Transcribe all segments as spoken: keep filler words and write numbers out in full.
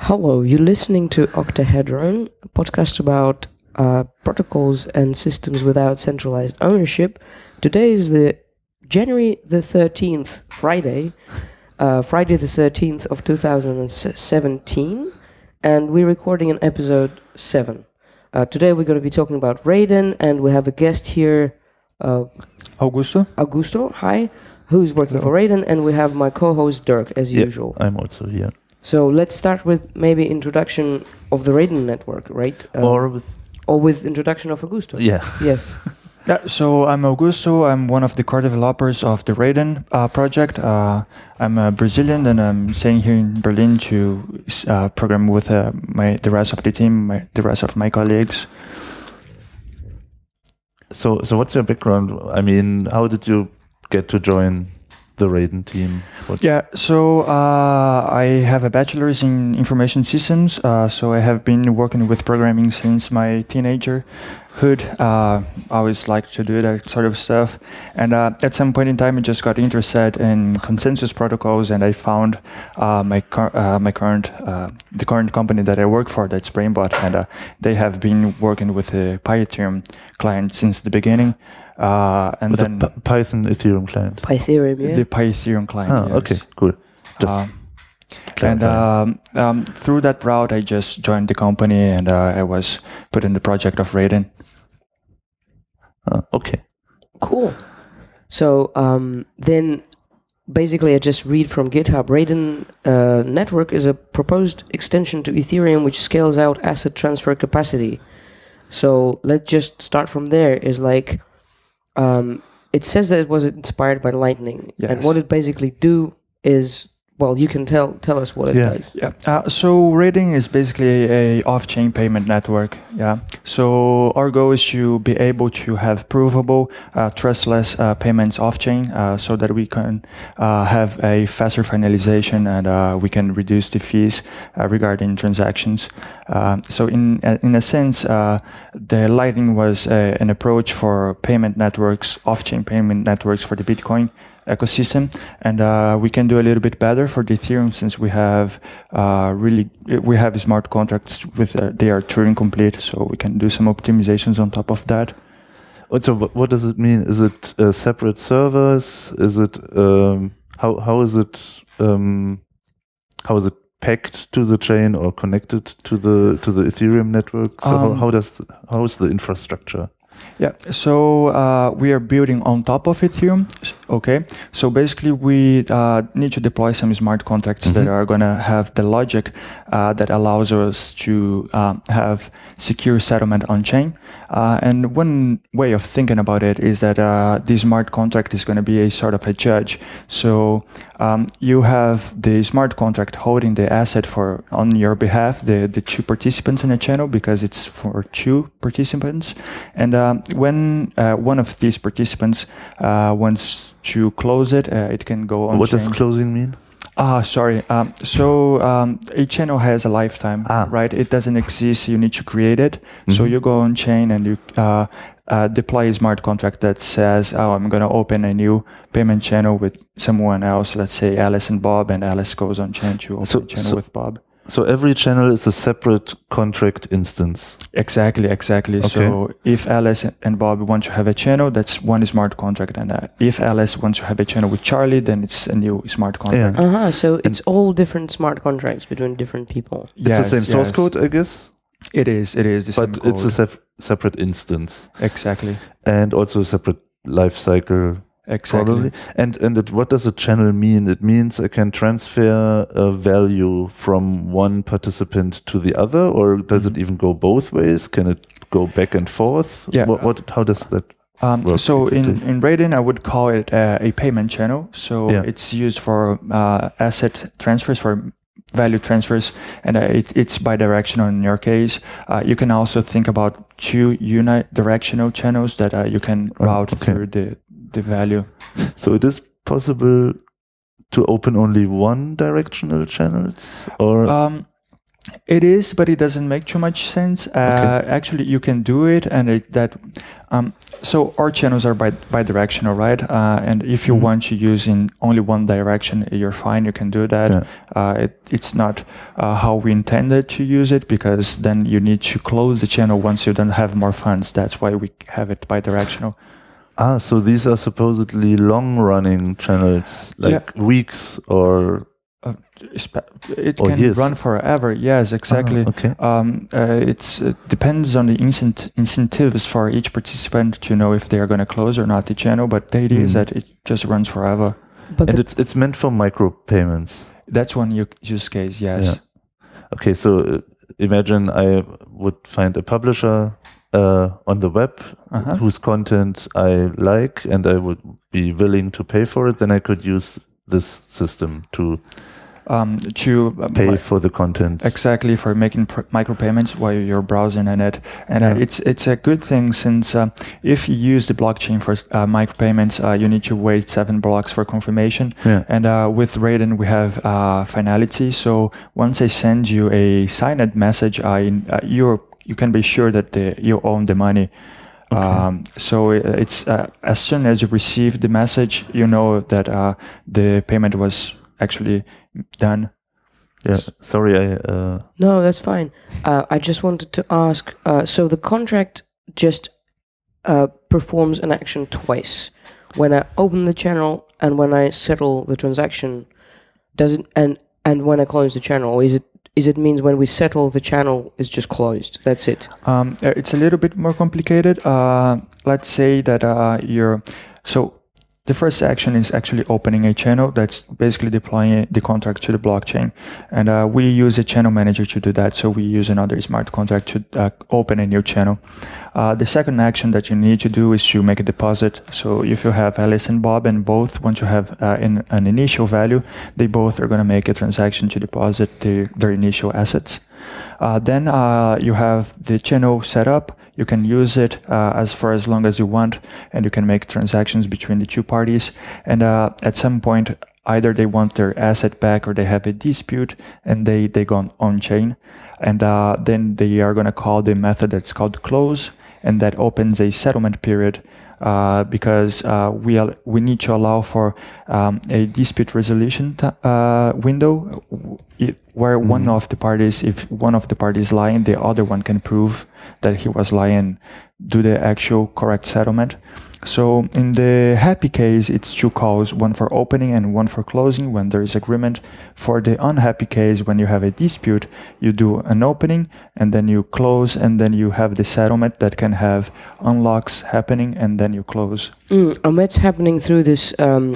Hello, you're listening to Octahedron, a podcast about uh, protocols and systems without centralized ownership. Today is the January the thirteenth, Friday, uh, Friday the thirteenth of two thousand seventeen, and we're recording an episode seven. Uh, today we're going to be talking about Raiden, and we have a guest here, uh, Augusto. Augusto, hi, who's working Hello. for Raiden, and we have my co-host Dirk, as yeah, usual. I'm also here. So let's start with maybe introduction of the Raiden network, right? Um, or with or with introduction of Augusto. Yeah. Yes. Yeah. So I'm Augusto. I'm one of the core developers of the Raiden uh, project. Uh, I'm a Brazilian, and I'm staying here in Berlin to uh, program with uh, my the rest of the team, my, the rest of my colleagues. So, so what's your background? I mean, how did you get to join the Raiden team? What? Yeah, so uh, I have a bachelor's in information systems. Uh, so I have been working with programming since my teenagerhood. Uh, I always liked to do that sort of stuff. And uh, at some point in time, I just got interested in consensus protocols, and I found uh, my car- uh, my current uh, the current company that I work for, that's Brainbot, and uh, they have been working with the Python client since the beginning. Uh, and With then a P- Python Ethereum client. Pytherium, yeah. The Python client. Ah, yes. okay, cool. Just Um, and um, um, through that route, I just joined the company, and uh, I was put in the project of Raiden. uh, okay. Cool. So um, then, basically, I just read from GitHub. Raiden uh, network is a proposed extension to Ethereum which scales out asset transfer capacity. So let's just start from there. Is like. Um, it says that it was inspired by Lightning, Yes. and what it basically do is, well, you can tell tell us what it Yeah. does. Yeah. Uh, so Raiden is basically a off-chain payment network. Yeah. So our goal is to be able to have provable, uh, trustless uh, payments off-chain, uh, so that we can uh, have a faster finalization, and uh, we can reduce the fees uh, regarding transactions. Uh, so in uh, in a sense, uh, the Lightning was a, an approach for payment networks, off-chain payment networks for the Bitcoin ecosystem, and uh, we can do a little bit better for the Ethereum, since we have uh, really we have smart contracts with uh, they are Turing complete, so we can do some optimizations on top of that. So, what, what does it mean? Is it uh, separate servers? Is it um, how how is it um, how is it pegged to the chain or connected to the to the Ethereum network? So, Um, how, how does the, how is the infrastructure? Yeah, so uh, we are building on top of Ethereum. Okay, so basically we uh, need to deploy some smart contracts Mm-hmm. that are going to have the logic uh, that allows us to um, have secure settlement on chain. Uh, and one way of thinking about it is that uh, the smart contract is going to be a sort of a judge. So um, you have the smart contract holding the asset for on your behalf, the, the two participants in a channel, because it's for two participants. And um, when uh, one of these participants uh, wants to close it, uh, it can go on What chain. does closing mean? Ah, sorry. Um, so um, a channel has a lifetime, Ah. right? It doesn't exist. You need to create it. So Mhm. you go on chain and you uh, uh, deploy a smart contract that says, "Oh, I'm going to open a new payment channel with someone else. Let's say Alice and Bob, and Alice goes on chain to open So- a channel so- with Bob." So every channel is a separate contract instance. Exactly, exactly. Okay. So if Alice and Bob want to have a channel, that's one smart contract, and uh, if Alice wants to have a channel with Charlie, then it's a new smart contract. Yeah. Uh-huh, so it's all different smart contracts between different people. It's Yes, the same source yes. code, I guess, It is. It is the but same it's a code. sep- separate instance Exactly. and also a separate life cycle. Exactly. Probably. And and it, what does a channel mean? It means I can transfer a value from one participant to the other, or does it even go both ways? Can it go back and forth? Yeah. What, what how does that? Um, Work, so in, exactly. in Raiden, I would call it a, a payment channel. So Yeah. it's used for uh, asset transfers, for value transfers, and uh, it, it's bidirectional in your case. Uh, you can also think about two unidirectional channels that uh, you can Oh, route okay. through the, the value. So it is possible to open only one directional channels, or Um, It is, but it doesn't make too much sense. Uh, Okay. Actually, you can do it, and it, that. Um, so our channels are bi- bidirectional, right? Uh, and if you Mhm. want to use in only one direction, you're fine. You can do that. Yeah. Uh, it, it's not uh, how we intended to use it, because then you need to close the channel once you don't have more funds. That's why we have it bidirectional. Ah, so these are supposedly long-running channels, like weeks or Uh, spe- it Or can years. run forever. Yes, exactly. Ah, okay. Um, uh, it's it depends on the incent- incentives for each participant to know if they are going to close or not the channel. But the idea is Mm. that it just runs forever. But And the, it's it's meant for micropayments. That's one u- use case. Yes. Yeah. Okay, so uh, imagine I would find a publisher uh, on the web Uh-huh. whose content I like, and I would be willing to pay for it. Then I could use this system to Um, to uh, pay mi- for the content. exactly for making pr- micropayments while you're browsing on it, and uh, Yeah. it's it's a good thing, since uh, if you use the blockchain for uh, micropayments, uh, you need to wait seven blocks for confirmation. Yeah. And uh, with Raiden, we have uh, finality. So once I send you a signed message, I uh, you you can be sure that the, you own the money. Okay. Um, so it- it's uh, as soon as you receive the message, you know that uh, the payment was actually done. Yeah. Sorry, I. Uh, no, that's fine. Uh, I just wanted to ask. Uh, so the contract just uh, performs an action twice. When I open the channel and when I settle the transaction, does it and and when I close the channel, or is it is it means when we settle the channel is just closed? That's it. Um, uh, it's a little bit more complicated. Uh, let's say that uh, you're so. The first action is actually opening a channel. That's basically deploying the contract to the blockchain. And uh, we use a channel manager to do that. So we use another smart contract to uh, open a new channel. Uh, the second action that you need to do is to make a deposit. So if you have Alice and Bob and both want to have uh, in, an initial value, they both are going to make a transaction to deposit the, their initial assets. Uh, then uh, you have the channel set up. You can use it uh, as for as long as you want, and you can make transactions between the two parties. And uh, at some point, either they want their asset back or they have a dispute, and they, they go on, on chain. And uh, then they are going to call the method that's called close, and that opens a settlement period. Uh, because uh, we al- we need to allow for um, a dispute resolution t- uh, window it, where Mhm. one of the parties, if one of the parties lying, the other one can prove that he was lying, do the actual correct settlement. So in the happy case, it's two calls, one for opening and one for closing when there is agreement. For the unhappy case, when you have a dispute, you do an opening and then you close, and then you have the settlement that can have unlocks happening, and then you close. Mm, and that's happening through this um,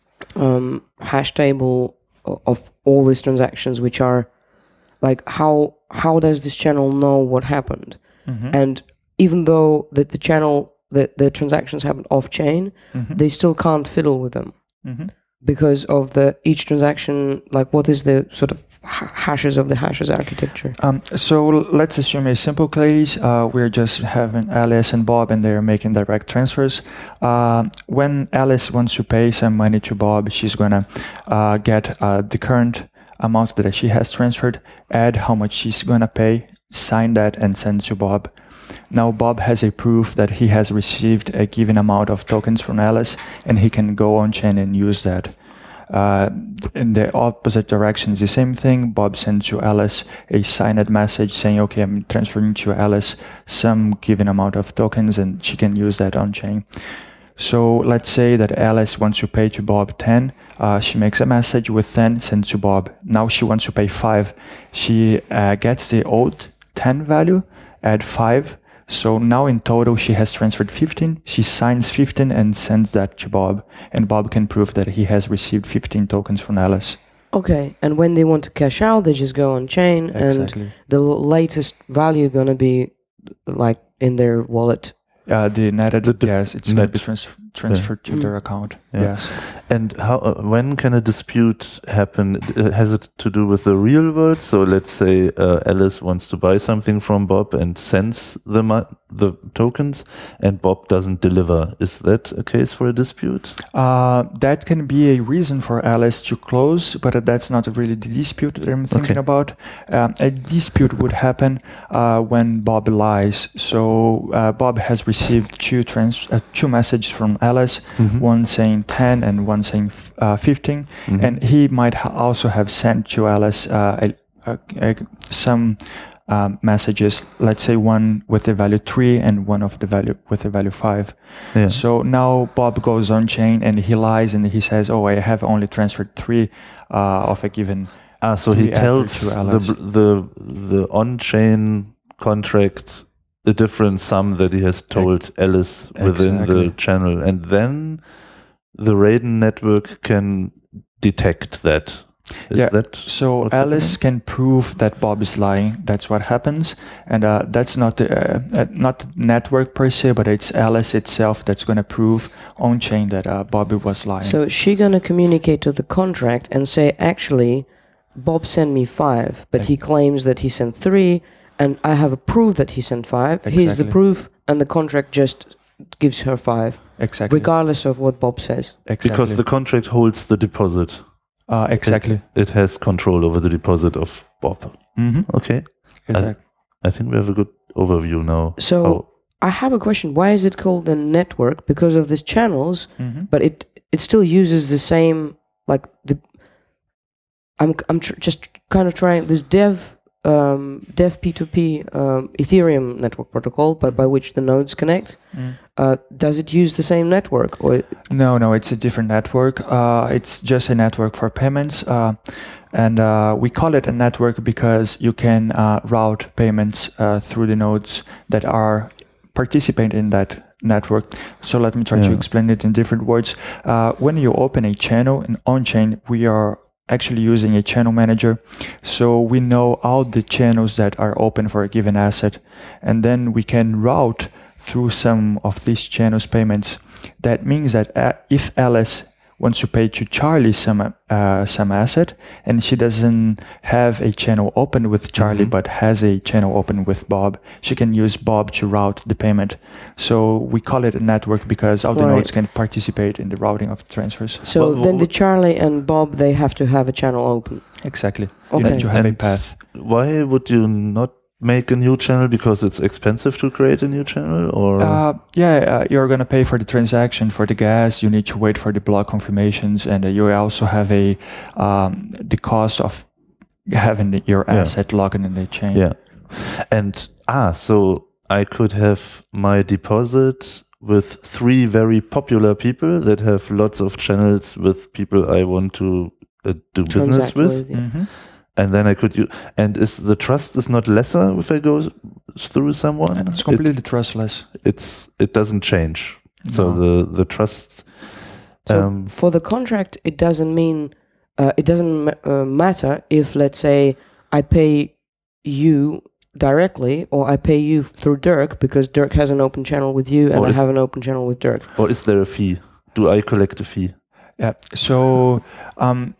um, hash table o- of all these transactions, which are like how how does this channel know what happened? Mhm. And even though that the channel that the transactions happen off chain, Mhm. they still can't fiddle with them Mhm. because of the each transaction. Like, what is the sort of ha- hashes of the hashes architecture? Um, so let's assume a simple case. Uh, we're just having Alice and Bob, and they're making direct transfers. Uh, when Alice wants to pay some money to Bob, she's gonna uh, get uh, the current amount that she has transferred, add how much she's gonna pay, sign that, and send to Bob. Now Bob has a proof that he has received a given amount of tokens from Alice, and he can go on chain and use that. Uh, in the opposite direction is the same thing. Bob sends to Alice a signed message saying, okay, I'm transferring to Alice some given amount of tokens, and she can use that on chain. So let's say that Alice wants to pay to Bob ten. Uh, she makes a message with ten, sends to Bob. Now she wants to pay five. She uh, gets the old ten value, add five. So now in total she has transferred fifteen. She signs fifteen and sends that to Bob. And Bob can prove that he has received fifteen tokens from Alice. Okay, and when they want to cash out, they just go on chain, and Exactly. the l- latest value gonna be like in their wallet. Uh, the netted, The dif- yes, it's net. going to be trans- transferred to Mm. their account. Yeah. Yes. And how? Uh, when can a dispute happen? Uh, Has it to do with the real world? So let's say uh, Alice wants to buy something from Bob and sends the mo- the tokens, and Bob doesn't deliver. Is that a case for a dispute? Uh, that can be a reason for Alice to close, but that's not really the dispute that I'm thinking Okay. about. Um, a dispute would happen uh, when Bob lies. So uh, Bob has received two trans- uh, two messages from Alice, Mhm. one saying ten and one saying uh, fifteen, Mhm. and he might ha- also have sent to Alice uh, a, a, a, some um, messages, let's say one with the value three and one of the value with the value five. Yeah. So now Bob goes on chain and he lies and he says, oh, I have only transferred three uh, of a given. Ah, so he three ether tells to the Alice. bl- the the on-chain contract a different sum that he has told Alice within the Exactly. channel, and then the Raiden network can detect that. Is Yeah. that So what's Alice can prove that Bob is lying. That's what happens, and uh, that's not the, uh, uh, not the network per se, but it's Alice itself that's going to prove on chain that uh, Bobby was lying. So she gonna communicate to the contract and say, actually, Bob sent me five, but he claims that he sent three, and I have a proof that he sent five. Here's the Exactly. proof, and the contract just gives her five, exactly. regardless of what Bob says. exactly. because the contract holds the deposit? uh, exactly. It has control over the deposit of Bob. Mm-hmm. Okay, Exactly. I think we have a good overview now. So How- I have a question. Why is it called a network? Because of these channels, Mm-hmm. but it it still uses the same, like the. I'm I'm tr- just kind of trying this dev um, dev P two P um, Ethereum network protocol, but by which the nodes connect. Mm. Uh, does it use the same network, or No, no, it's a different network. Uh, it's just a network for payments. Uh, and uh, we call it a network because you can uh, route payments uh, through the nodes that are participant in that network. So let me try to Yeah. explain it in different words. Uh, when you open a channel in on-chain, we are actually using a channel manager. So we know all the channels that are open for a given asset. And then we can route through some of these channels payments. That means that uh, if Alice wants to pay to Charlie some uh, some asset, and she doesn't have a channel open with Charlie, Mhm. but has a channel open with Bob, she can use Bob to route the payment. So we call it a network because all the Right. nodes can participate in the routing of transfers. so Well, then the wh- Charlie and Bob, they have to have a channel open. Exactly. You Okay. need to have a And path. Why would you not make a new channel? Because it's expensive to create a new channel, or Uh, yeah, uh, you're going to pay for the transaction, for the gas. You need to wait for the block confirmations, and uh, you also have a um, the cost of having the, your Yeah. asset logged in the chain. yeah. And ah, so I could have my deposit with three very popular people that have lots of channels with people I want to uh, do business Transact with, yeah. Mhm. and then I could use. And is the trust is not lesser if I go through someone? It's It- completely trustless. it's it doesn't change. So No. the the trust. So Um, for the contract, it doesn't mean uh, it doesn't ma- uh, matter if, let's say, I pay you directly or I pay you through Dirk because Dirk has an open channel with you and Or I is- have an open channel with Dirk. or is there a fee? Do I collect a fee? Yeah. So um,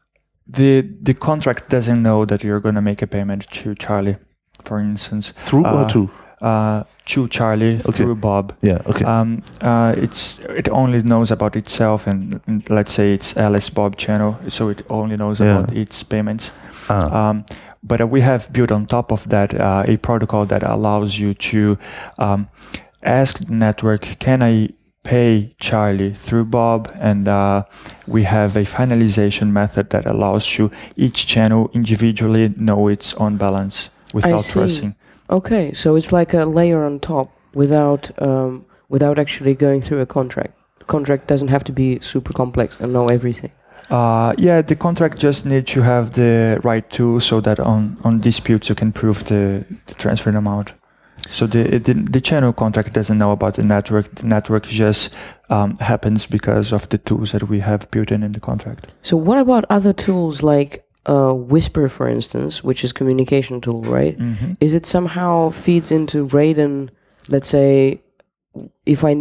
the the contract doesn't know that you're going to make a payment to Charlie, for instance, Through or Uh, to? uh, to Charlie Okay. through Bob. Yeah. Okay. Um, uh, it's it only knows about itself, and, and let's say it's Alice Bob channel, so it only knows Yeah. about its payments. ah. Um, but uh, we have built on top of that uh, a protocol that allows you to um, ask the network, can I pay Charlie through Bob? And uh, we have a finalization method that allows you each channel individually know its own balance without see. trusting. Okay, so it's like a layer on top without um, without actually going through a contract. The contract doesn't have to be super complex and know everything. Uh, yeah, the contract just needs to have the right tool so that on, on disputes you can prove the, the transfer amount. So the, it, the the channel contract doesn't know about the network. The network just um, happens because of the tools that we have built in in the contract. So what about other tools like uh, Whisper, for instance, which is communication tool, right? Mm-hmm. Is it somehow feeds into Raiden? Let's say if I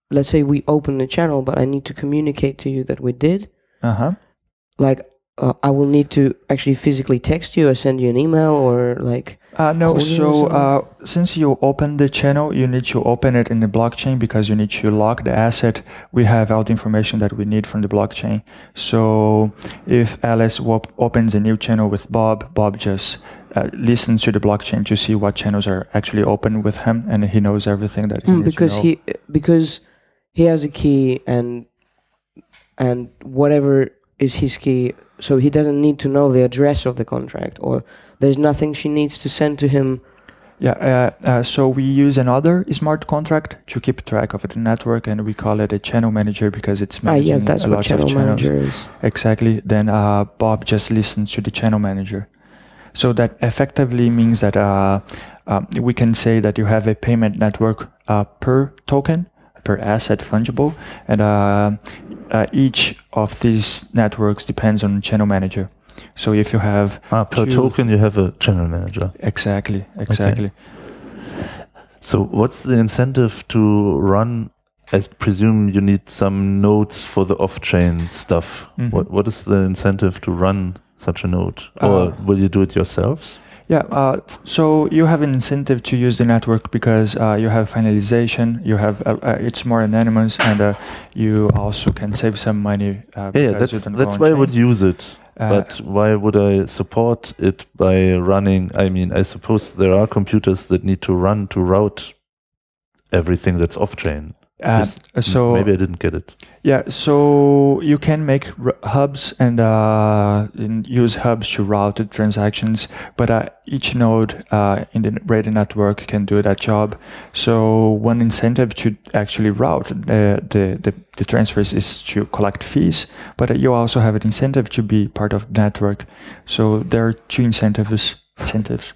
let's say we open the channel, but I need to communicate to you that we did. Uh-huh. Like, uh, I will need to actually physically text you or send you an email or like... Uh, no, call you or so something? uh, since you open the channel, you need to open it in the blockchain because you need to lock the asset. We have all the information that we need from the blockchain. So if Alice op- opens a new channel with Bob, Bob just uh, listens to the blockchain to see what channels are actually open with him, and he knows everything that he Mm, needs because to know. he because he has a key and and whatever is his key, so he doesn't need to know the address of the contract, or there's nothing she needs to send to him. Yeah, uh, uh, so we use another smart contract to keep track of the network, and we call it a channel manager because it's Ah, managing yeah, that's a what lot channel of channels. manager is. Exactly. Then uh, Bob just listens to the channel manager. So that effectively means that uh, um, we can say that you have a payment network uh, per token, per asset fungible, and uh, uh, each of these networks depends on channel manager. So if you have Ah, per two- token you have a channel manager. exactly, exactly. So what's the incentive to run? I presume you need some nodes for the off-chain stuff. Mhm. What What is the incentive to run such a node? Or Uh, will you do it yourselves? Yeah, uh, so you have an incentive to use the network because uh, you have finalization, you have uh, uh, it's more anonymous, and uh, you also can save some money. Uh, Yeah, yeah, because you that's don't that's go why I on would chain. use it. Uh, But why would I support it by running? I mean, I suppose there are computers that need to run to route everything that's off-chain. uh, This- so maybe I didn't get it. yeah, so you can make r- hubs and, uh, and use hubs to route the transactions, but uh, each node uh, in the Radar network can do that job. So one incentive to actually route uh, the, the the transfers is to collect fees, but uh, you also have an incentive to be part of the network. So there are two incentives. Incentives.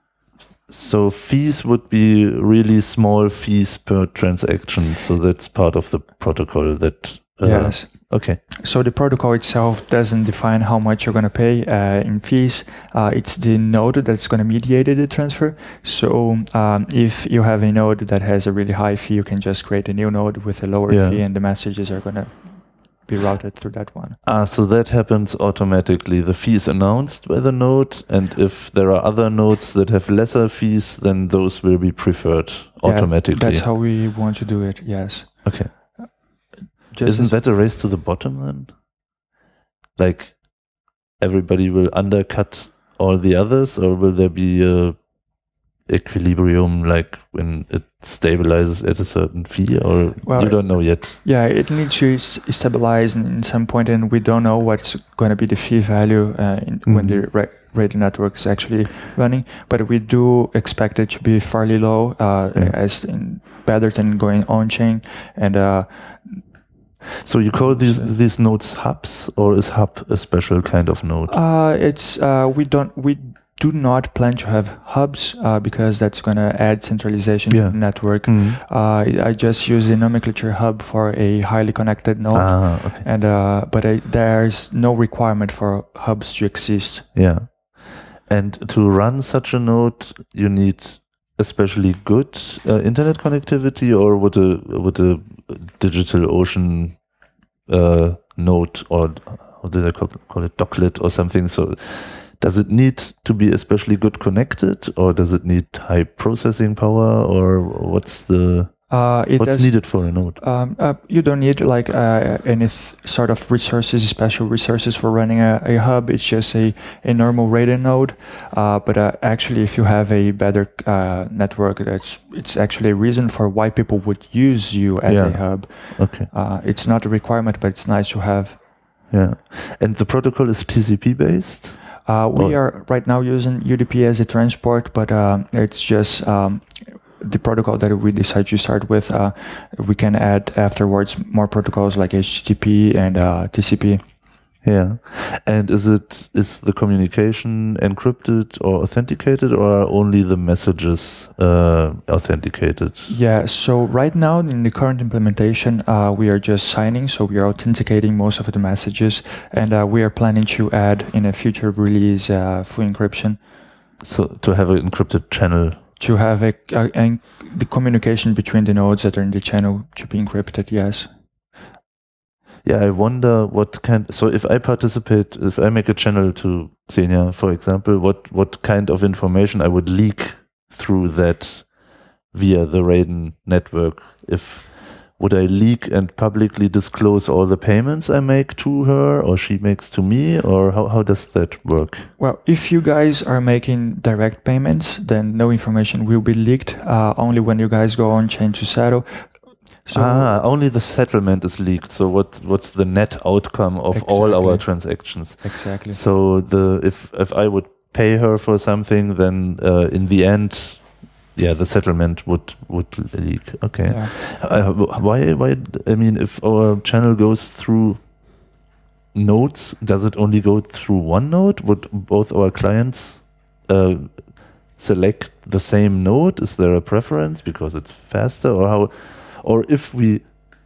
So fees would be really small fees per transaction. So that's part of the protocol that. Uh, Yes. Okay. So the protocol itself doesn't define how much you're going to pay uh, in fees. Uh, it's the node that's going to mediate the transfer. So um, if you have a node that has a really high fee, you can just create a new node with a lower Yeah. fee, and the messages are going to be routed through that one. Ah, so that happens automatically. The fee is announced by the node, and if there are other nodes that have lesser fees, then those will be preferred Yeah, automatically. That's how we want to do it. Yes. Okay. Just Isn't as- that a race to the bottom then? Like everybody will undercut all the others, or will there be a equilibrium, like when it stabilizes at a certain fee, or Well, you don't know yet? Yeah, it needs to s- stabilize in, in some point, and we don't know what's going to be the fee value uh, in, when the ra- Radar network is actually running. But we do expect it to be fairly low, uh, Yeah. as in better than going on chain. And uh, So you call these these nodes hubs, or is hub a special kind of node? uh, it's uh, we don't we do not plan to have hubs uh, because that's going to add centralization Yeah. to the network. Mhm. Uh, I just use the nomenclature hub for a highly connected node. Ah, okay. And uh, but I, there's no requirement for hubs to exist. Yeah. And to run such a node, you need especially good uh, internet connectivity, or would a would a DigitalOcean uh, node, or how did I call, call it, Docklet or something? So does it need to be especially good connected, or does it need high processing power, or what's the Uh, it what's does. needed for a node? Um, uh, you don't need like uh, any th- sort of resources, special resources for running a, a hub. It's just a, a normal Radar node. Uh, but uh, actually, if you have a better uh, network, that's it's actually a reason for why people would use you as Yeah. a hub. Okay. Uh, it's not a requirement, but it's nice to have. Yeah. And the protocol is T C P based? Uh, we Oh. are right now using U D P as a transport, but uh, it's just um, the protocol that we decide to start with. Uh, we can add afterwards more protocols like H T T P and uh, T C P. Yeah. And is it is the communication encrypted or authenticated, or are only the messages uh, authenticated? Yeah, so right now in the current implementation, uh, we are just signing, so we are authenticating most of the messages, and uh, we are planning to add in a future release uh, full encryption. So to have an encrypted channel to have a, a, a the communication between the nodes that are in the channel to be encrypted. Yes. Yeah, I wonder what kind. So if I participate, if I make a channel to Xenia, for example, what what kind of information I would leak through that via the Raiden network? If would I leak and publicly disclose all the payments I make to her, or she makes to me, or how how does that work? Well, if you guys are making direct payments, then no information will be leaked. Uh, only when you guys go on chain to settle. So ah, only the settlement is leaked. So what what's the net outcome of Exactly. all our transactions? Exactly. So the if if I would pay her for something, then uh, in the end, yeah, the settlement would would leak. Okay. Yeah. Uh, why why? I mean, if our channel goes through nodes, does it only go through one node? Would both our clients uh, select the same node? Is there a preference because it's faster, or how? Or if we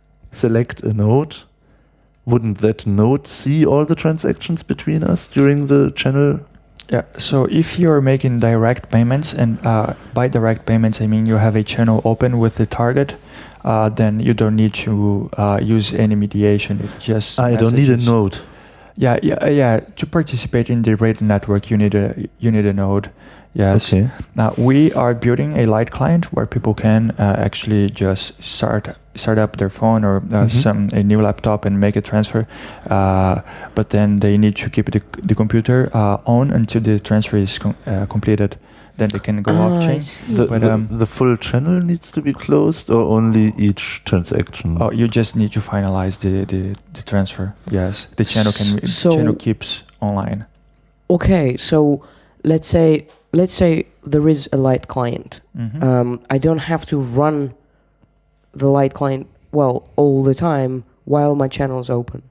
select a node, wouldn't that node see all the transactions between us during the channel? Yeah, so if you're making direct payments, and uh, by direct payments I mean you have a channel open with the target, uh, then you don't need to uh, use any mediation. It just I don't need a messages. node. Yeah, yeah, yeah. To participate in the Raiden network, you need a you need a node. Yes. Okay. Now we are building a light client where people can uh, actually just start start up their phone or uh, Mhm. some a new laptop and make a transfer, uh, but then they need to keep the the computer uh, on until the transfer is com- uh, completed. Then they can go Ah, off I chain. see. The, But, the, um, the full channel needs to be closed, or only each transaction? Oh, you just need to finalize the, the, the transfer. Yes, the channel can So- channel keeps online. Okay, so let's say let's say there is a light client. Mhm. Um, I don't have to run the light client well all the time while my channel is open,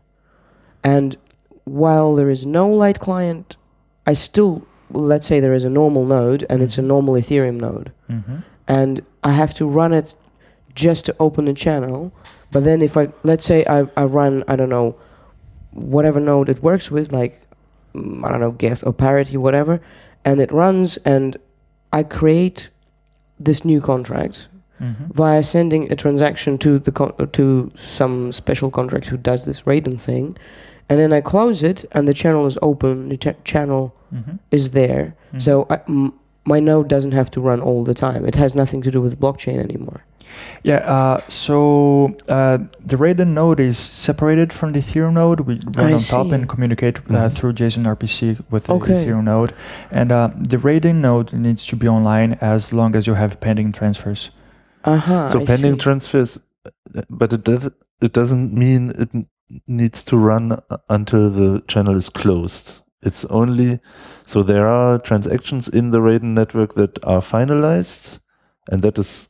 and while there is no light client, I still let's say there is a normal node and it's a normal Ethereum node, Mhm. and I have to run it just to open the channel. But then if I let's say I I run I don't know whatever node it works with, like mm, I don't know Geth or Parity, whatever, and it runs, and I create this new contract Mhm. via sending a transaction to the con- to some special contract who does this Raiden thing, and then I close it, and the channel is open. The ch- channel Mhm. is there, Mhm. so I, m- my node doesn't have to run all the time. It has nothing to do with blockchain anymore. Yeah, uh, so uh, the Raiden node is separated from the Ethereum node. We run I on top see. and communicate uh, Mhm. through JSON R P C with the Okay. Ethereum node. And uh, the Raiden node needs to be online as long as you have pending transfers. Uh-huh, So I pending see. transfers, uh, but it does it doesn't mean it n- needs to run uh, until the channel is closed. It's only so there are transactions in the Raiden network that are finalized, and that is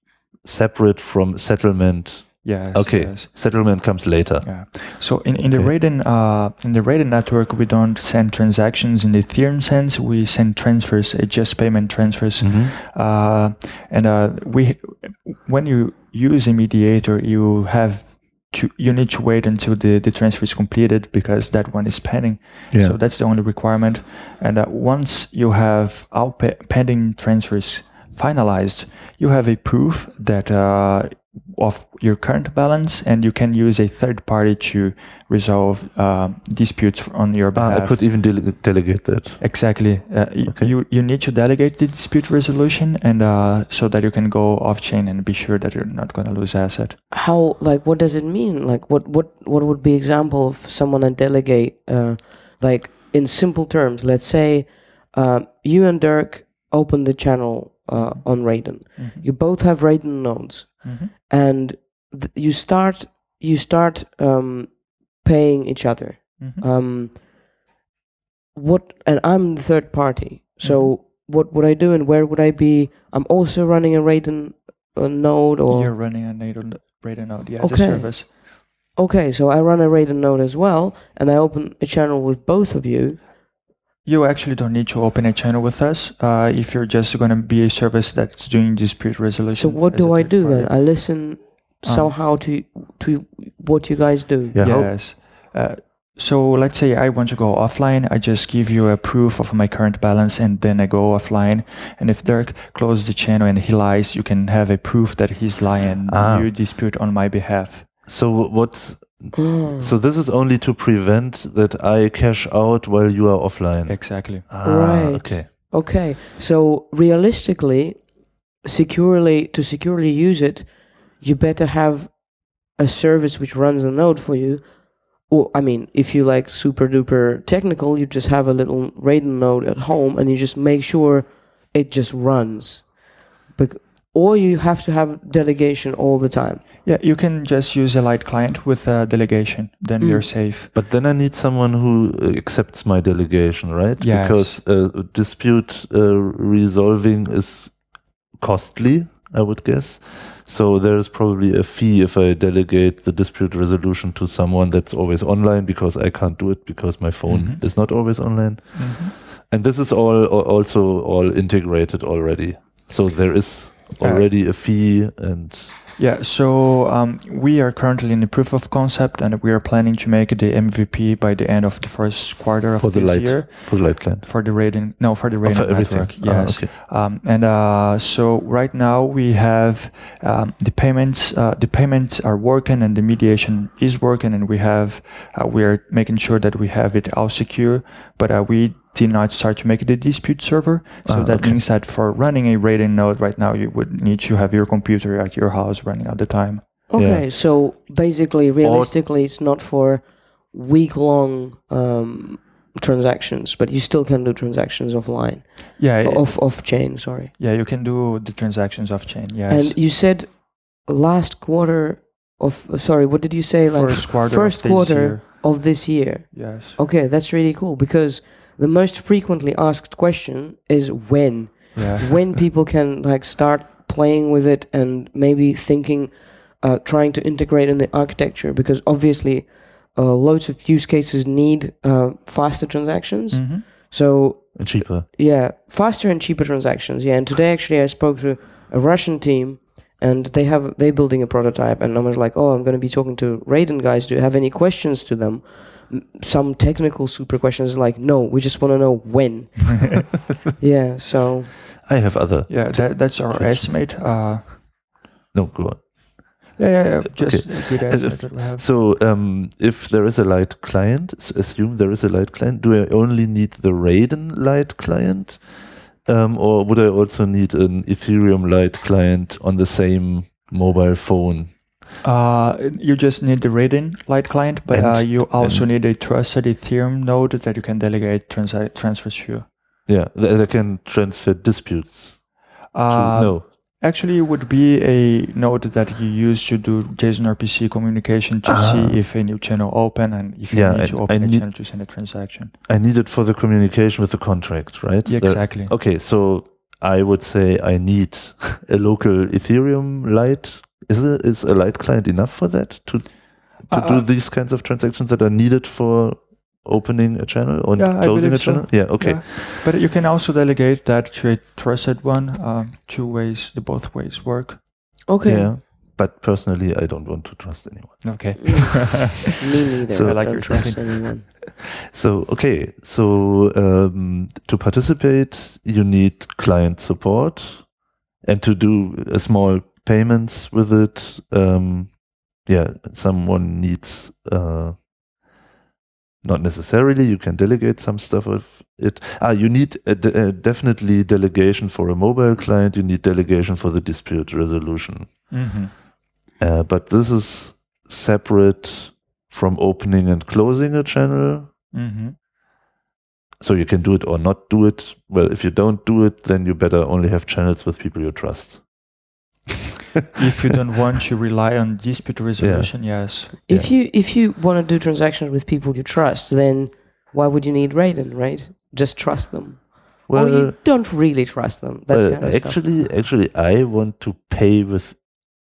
separate from settlement. Yes. Okay, Yes. settlement comes later. Yeah. So in, in the Okay. Raiden uh, in the Raiden network, we don't send transactions in the Ethereum sense. We send transfers, uh, just payment transfers. Mhm. Uh, and uh, we, when you use a mediator, you have to you need to wait until the, the transfer is completed because that one is pending. Yeah. So that's the only requirement. And uh, once you have all pe- pending transfers finalized, you have a proof that uh, of your current balance, and you can use a third party to resolve uh, disputes on your Ah, behalf. I could even dele- delegate that. Exactly. Uh, y- Okay. You you need to delegate the dispute resolution, and uh, so that you can go off chain and be sure that you're not going to lose asset. How, like, what does it mean? Like, what, what, what would be example of someone that delegate, uh, like, in simple terms? Let's say uh, you and Dirk open the channel uh, on Raiden. Mhm. You both have Raiden nodes, Mhm. and th- you start you start um, paying each other. Mhm. Um, what? And I'm the third party. So Mhm. what would I do, and where would I be? I'm also running a Raiden uh, node, or You're running a Raiden Raiden node, yeah, as a Okay. service. okay. So I run a Raiden node as well, and I open a channel with both of you. You actually don't need to open a channel with us uh, if you're just going to be a service that's doing dispute resolution. So what as do a I third do party. then? I listen Um, somehow to to what you guys do. Yeah. how- Yes. Uh, So let's say I want to go offline. I just give you a proof of my current balance, and then I go offline. And if Dirk closes the channel and he lies, you can have a proof that he's lying. Ah. You dispute on my behalf. So what's Mm. so this is only to prevent that I cash out while you are offline. Exactly. Ah, Right. Okay. Okay, so realistically, securely to securely use it, you better have a service which runs a node for you. Or I mean, if you like super duper technical, you just have a little Raiden node at home, and you just make sure it just runs. Bec- or you have to have delegation all the time. Yeah, you can just use a light client with a delegation. Then Mm. you're safe. But then I need someone who uh, accepts my delegation, right? Yes. Because uh, dispute uh, resolving is costly, I would guess. So there is probably a fee if I delegate the dispute resolution to someone that's always online, because I can't do it because my phone Mhm. is not always online. Mhm. And this is all al- also all integrated already. So there is already a fee and Yeah, so um, we are currently in the proof of concept, and we are planning to make the M V P by the end of the first quarter of for the this light year. for the light client. For the Raiden, no, for the Oh, Raiden for everything. network, Ah, yes. okay. Um, and uh, so right now we have um, the payments. Uh, the payments are working, and the mediation is working, and we have uh, we are making sure that we have it all secure. But uh, we did not start to make the dispute server, so Ah, that okay. means that for running a Raiden node right now, you would need to have your computer at your house running all the time. Okay, so basically, realistically, it's not for week-long um, transactions, but you still can do transactions offline, Yeah, it- off off chain. Sorry. yeah, you can do the transactions off chain. Yes, And you said last quarter of sorry, what did you say? Like first quarter. first of this quarter year. of this year. Yes. Okay, that's really cool, because the most frequently asked question is when. Yeah. When people can like start playing with it and maybe thinking, uh, trying to integrate in the architecture, because obviously uh, loads of use cases need uh, faster transactions. Mhm. So And cheaper. yeah, faster and cheaper transactions. Yeah, and today actually I spoke to a Russian team, and they have they building a prototype, and I was like, oh, I'm going to be talking to Raiden guys. Do you have any questions to them? M- Some technical super questions like, no, we just want to know when. Yeah, so I have other. Yeah, that, that's our Questions. estimate. Uh, No, go on. yeah, yeah, yeah, just a good As estimate if- that we have. So, um, if there is a light client, s- assume there is a light client, do I only need the Raiden light client? Um, or would I also need an Ethereum light client on the same mobile phone? Uh, you just need the Raiden light client, but And- uh, you also and- need a trusted Ethereum node that you can delegate transa- transfers to. Yeah, that I can transfer disputes. To, Uh, no. Actually, it would be a node that you use to do JSON R P C communication to Ah. see if a new channel open and if you Yeah, need I- to I open a need- channel to send a transaction. I need it for the communication with the contract, right? Yeah, There- exactly. Okay, so I would say I need a local Ethereum light. Is a, is a light client enough for that to to Uh, do these kinds of transactions that are needed for opening a channel or Yeah, I closing a believe so. channel? Yeah, okay. Yeah. But you can also delegate that to a trusted one. Um, two ways, the both ways work. okay. Yeah, but personally, I don't want to trust anyone. Okay. Me neither. So- I I like don't your trust thinking. anyone. So, okay, so um, to participate, you need client support, and to do a small payments with it, um, yeah, someone needs, uh, not necessarily, you can delegate some stuff of it. Ah, you need a de- a definitely delegation for a mobile client, you need delegation for the dispute resolution. hmm Uh, but this is separate from opening and closing a channel. hmm So you can do it or not do it. Well, if you don't do it, then you better only have channels with people you trust. If you don't want to rely on dispute resolution, yes. If you if you want to do transactions with people you trust, then why would you need Raiden, right? Just trust them. Well, or you don't really trust them. That's well, kind of stuff. actually, actually, I want to pay with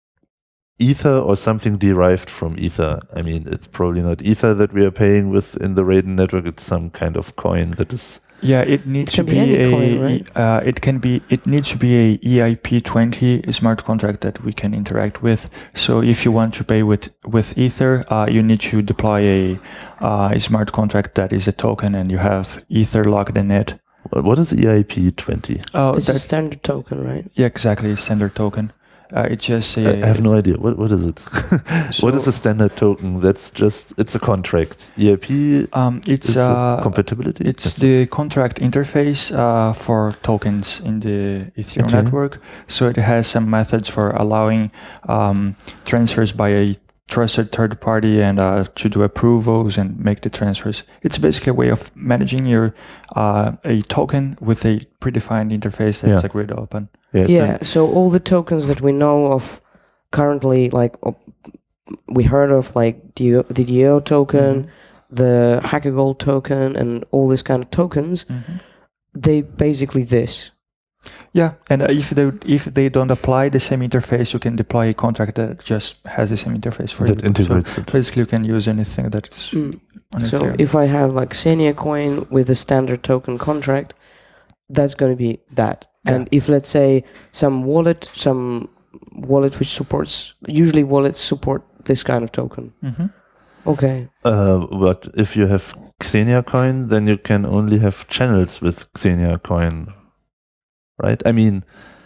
Ether or something derived from Ether. I mean, it's probably not Ether that we are paying with in the Raiden network. It's some kind of coin that is Yeah, it needs It to can be be, any a. coin, right? Uh, it can be. It needs to be a E I P twenty smart contract that we can interact with. So if you want to pay with with Ether, uh, you need to deploy a, uh, a smart contract that is a token, and you have Ether logged in it. What is E I P twenty? Oh, It's a that's standard token, right? yeah, exactly, standard token. Uh, it's just a. I have no idea. What what is it? What is So- a standard token? That's just it's a contract. E I P Um, it's is a uh, compatibility. It's the contract interface uh, for tokens in the Ethereum Okay. network. So it has some methods for allowing um, transfers by a trusted third party and uh, to do approvals and make the transfers. It's basically a way of managing your uh, a token with a predefined interface that's Yeah. agreed upon. yeah. it's Yeah. a- So all the tokens that we know of currently, like op- we heard of, like the the D O token, Mhm. the Hacker Gold token, and all these kind of tokens, Mhm. they basically this. Yeah, and uh, if they if they don't apply the same interface, you can deploy a contract that just has the same interface for that you. integrates So it. basically, you can use anything that is Mm. on So Ethereum. if I have like Xenia coin with a standard token contract, that's going to be that. Yeah. And if let's say some wallet, some wallet which supports, usually wallets support this kind of token. Mhm. Okay. Uh, but if you have Xenia coin, then you can only have channels with Xenia coin, right? I mean,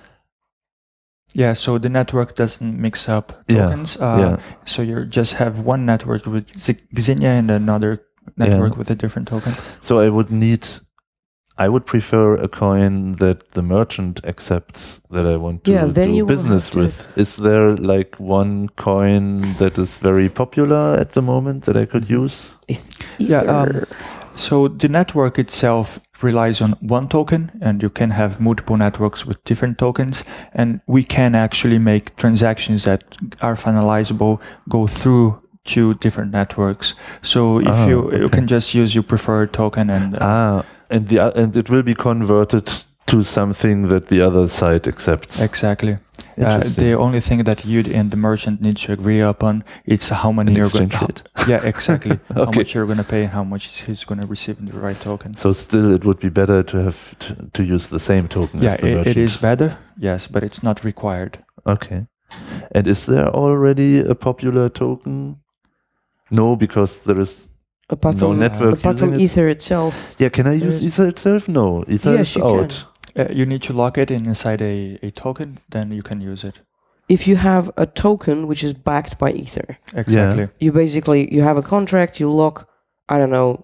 Yeah, so the network doesn't mix up Yeah, tokens. Uh, yeah. So you just have one network with Z- Xenia and another network Yeah. with a different token. So I would need, I would prefer a coin that the merchant accepts that I want to Yeah, then do you will business have to- with. Is there like one coin that is very popular at the moment that I could use? Eth- Yeah, um, Ether. So the network itself relies on one token, and you can have multiple networks with different tokens. And we can actually make transactions that are finalizable go through two different networks. So if Ah, you you okay. can just use your preferred token and uh, Ah, and the o- and it will be converted to something that the other side accepts. exactly. Uh, Interesting. the only thing that you and the merchant need to agree upon is how many An you're going exchange to. rate. Yeah, exactly. How Okay. much you're going to pay and how much he's going to receive in the right token. So still, it would be better to have to, to use the same token Yeah, as the it, merchant. it is better. Yes, but it's not required. Okay. And is there already a popular token? No, because there is apart no from, network apart using from it. Ether itself. Yeah, can I use There's- Ether itself? No, Ether Yes, is you out. Uh, you need to lock it in inside a, a token, then you can use it. If you have a token which is backed by Ether, Exactly. you basically you have a contract, you lock, I don't know,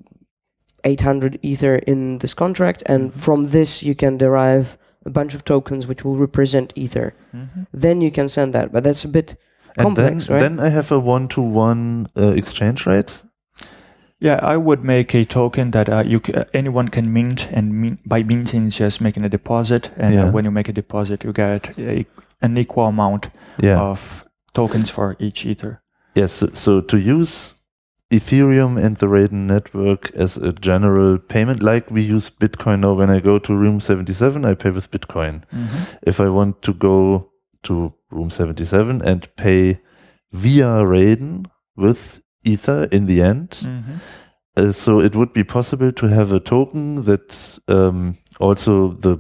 eight hundred Ether in this contract, and Mhm. from this you can derive a bunch of tokens which will represent Ether. Mhm. Then you can send that, but that's a bit And complex, then, right? then I have a one-to-one uh, exchange rate. Yeah, I would make a token that uh, you c- uh, anyone can mint, and min- by minting is just making a deposit. And Yeah. uh, when you make a deposit, you get a, an equal amount Yeah. of tokens for each Ether. Yes. So, so to use Ethereum and the Raiden network as a general payment, like we use Bitcoin now. When I go to Room seventy-seven, I pay with Bitcoin. If I want to go to Room seventy-seven and pay via Raiden with Ether in the end, Mhm. uh, so it would be possible to have a token that um, also the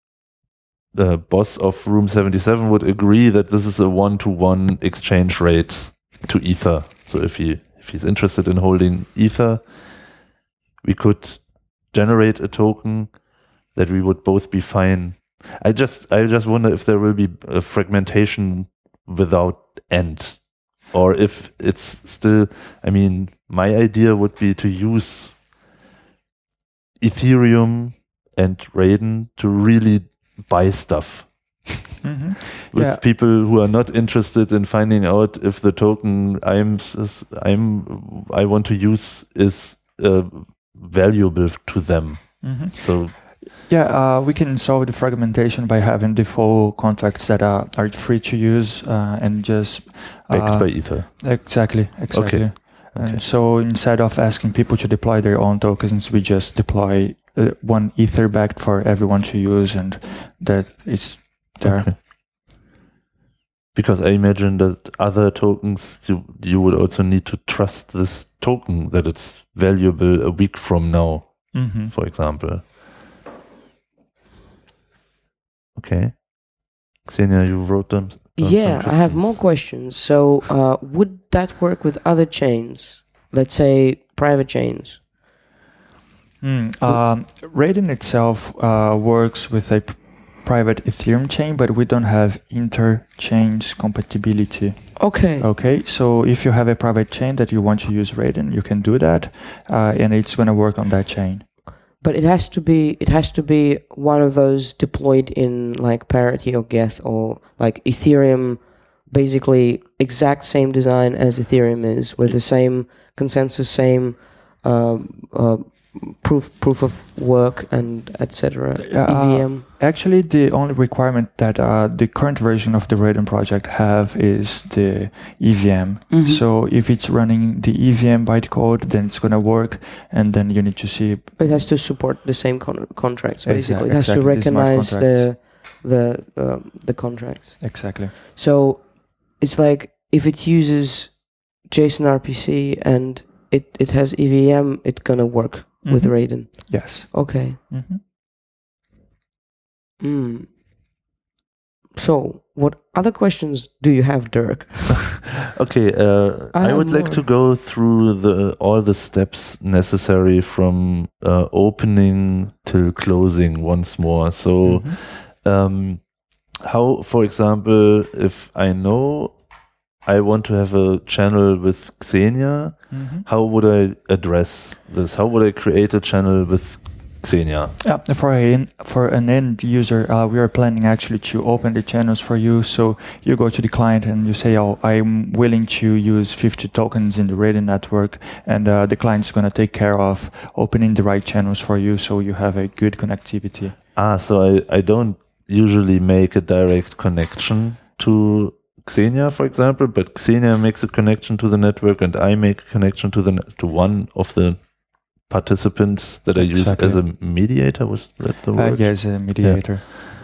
the boss of Room seventy-seven would agree that this is a one-to-one exchange rate to Ether. So if he if he's interested in holding Ether, we could generate a token that we would both be fine. I just I just wonder if there will be a fragmentation without end, or if it's still. I mean, my idea would be to use Ethereum and Raiden to really buy stuff Mhm. with Yeah. people who are not interested in finding out if the token I'm s- I'm I want to use is uh, valuable to them. Mhm. So Yeah, uh, we can solve the fragmentation by having default contracts that are, are free to use uh, and just backed uh, by Ether. exactly, exactly. Okay. And so instead of asking people to deploy their own tokens, we just deploy uh, one Ether backed for everyone to use, and that it's there. Okay. Because I imagine that other tokens, you, you would also need to trust this token that it's valuable a week from now. Mm-hmm. for example. Okay. Xenia, you wrote them. down Yeah, some I have questions. more questions. So, uh, would that work with other chains? Let's say private chains. Mm, um, Raiden itself uh, works with a p- private Ethereum chain, but we don't have inter-chains compatibility. Okay. Okay, so if you have a private chain that you want to use Raiden, you can do that, uh, and it's going to work on that chain. But it has to be it has to be one of those deployed in like Parity or Geth or like Ethereum, basically exact same design as Ethereum is, with the same consensus, same uh, uh, proof proof of work and et cetera. Uh, E V M. Actually, the only requirement that uh, the current version of the Raiden project have is the E V M. Mhm. So if it's running the E V M bytecode, then it's going to work, and then you need to see It has to support the same con- contracts. Basically, Exact- it has to exactly, the smart recognize the the um, the contracts. exactly. So it's like if it uses JSON R P C and it, it has E V M, it's gonna work with Mhm. Raiden. Yes. Okay. Mm-hmm. Mm. So, what other questions do you have, Dirk? Okay, uh, I I, have would like more. to go through the all the steps necessary from uh, opening till closing once more. So, Mhm. um, how, for example, if I know I want to have a channel with Xenia, Mhm. how would I address this? How would I create a channel with Xenia? Yeah, for a for an end user, uh, we are planning actually to open the channels for you. So you go to the client and you say, "Oh, I'm willing to use fifty tokens in the Raiden network," and uh, the client's going to take care of opening the right channels for you, so you have a good connectivity. Ah, so I, I don't usually make a direct connection to Xenia, for example, but Xenia makes a connection to the network and I make a connection to the ne- to one of the participants that I use Exactly. as a mediator. Was that the Uh, word? yes, a mediator.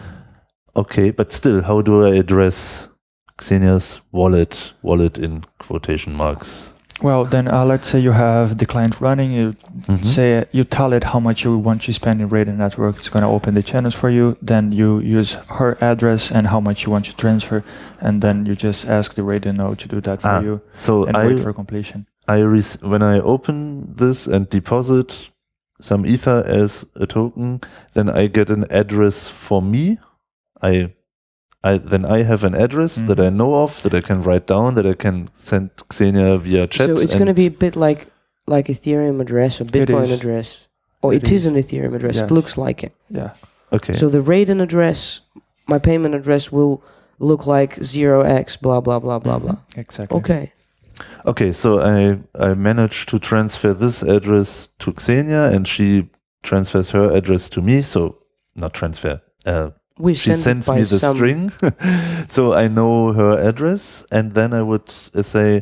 Okay, but still, how do I address Xenia's wallet, wallet in quotation marks? Well, then uh, let's say you have the client running. You Mhm. say you tell it how much you want to spend in Raiden network. It's going to open the channels for you. Then you use her address and how much you want to transfer, and then you just ask the Raiden node to do that for Ah, you so and I wait for completion. I rec- when I open this and deposit some ether as a token, then I get an address for me. I, I then I have an address Mhm. that I know of, that I can write down, that I can send Xenia via chat. So it's gonna and- be a bit like like Ethereum address or Bitcoin is. address, or It it is is. an Ethereum address. It Yes. looks like it. Yeah. okay. So the Raiden address, my payment address will look like zero x blah blah blah blah Mhm. blah. Exactly. Okay. Okay, so I I managed to transfer this address to Xenia, and she transfers her address to me. So not transfer. Uh, We she send sends it by me the some string, so I know her address, and then I would uh, say,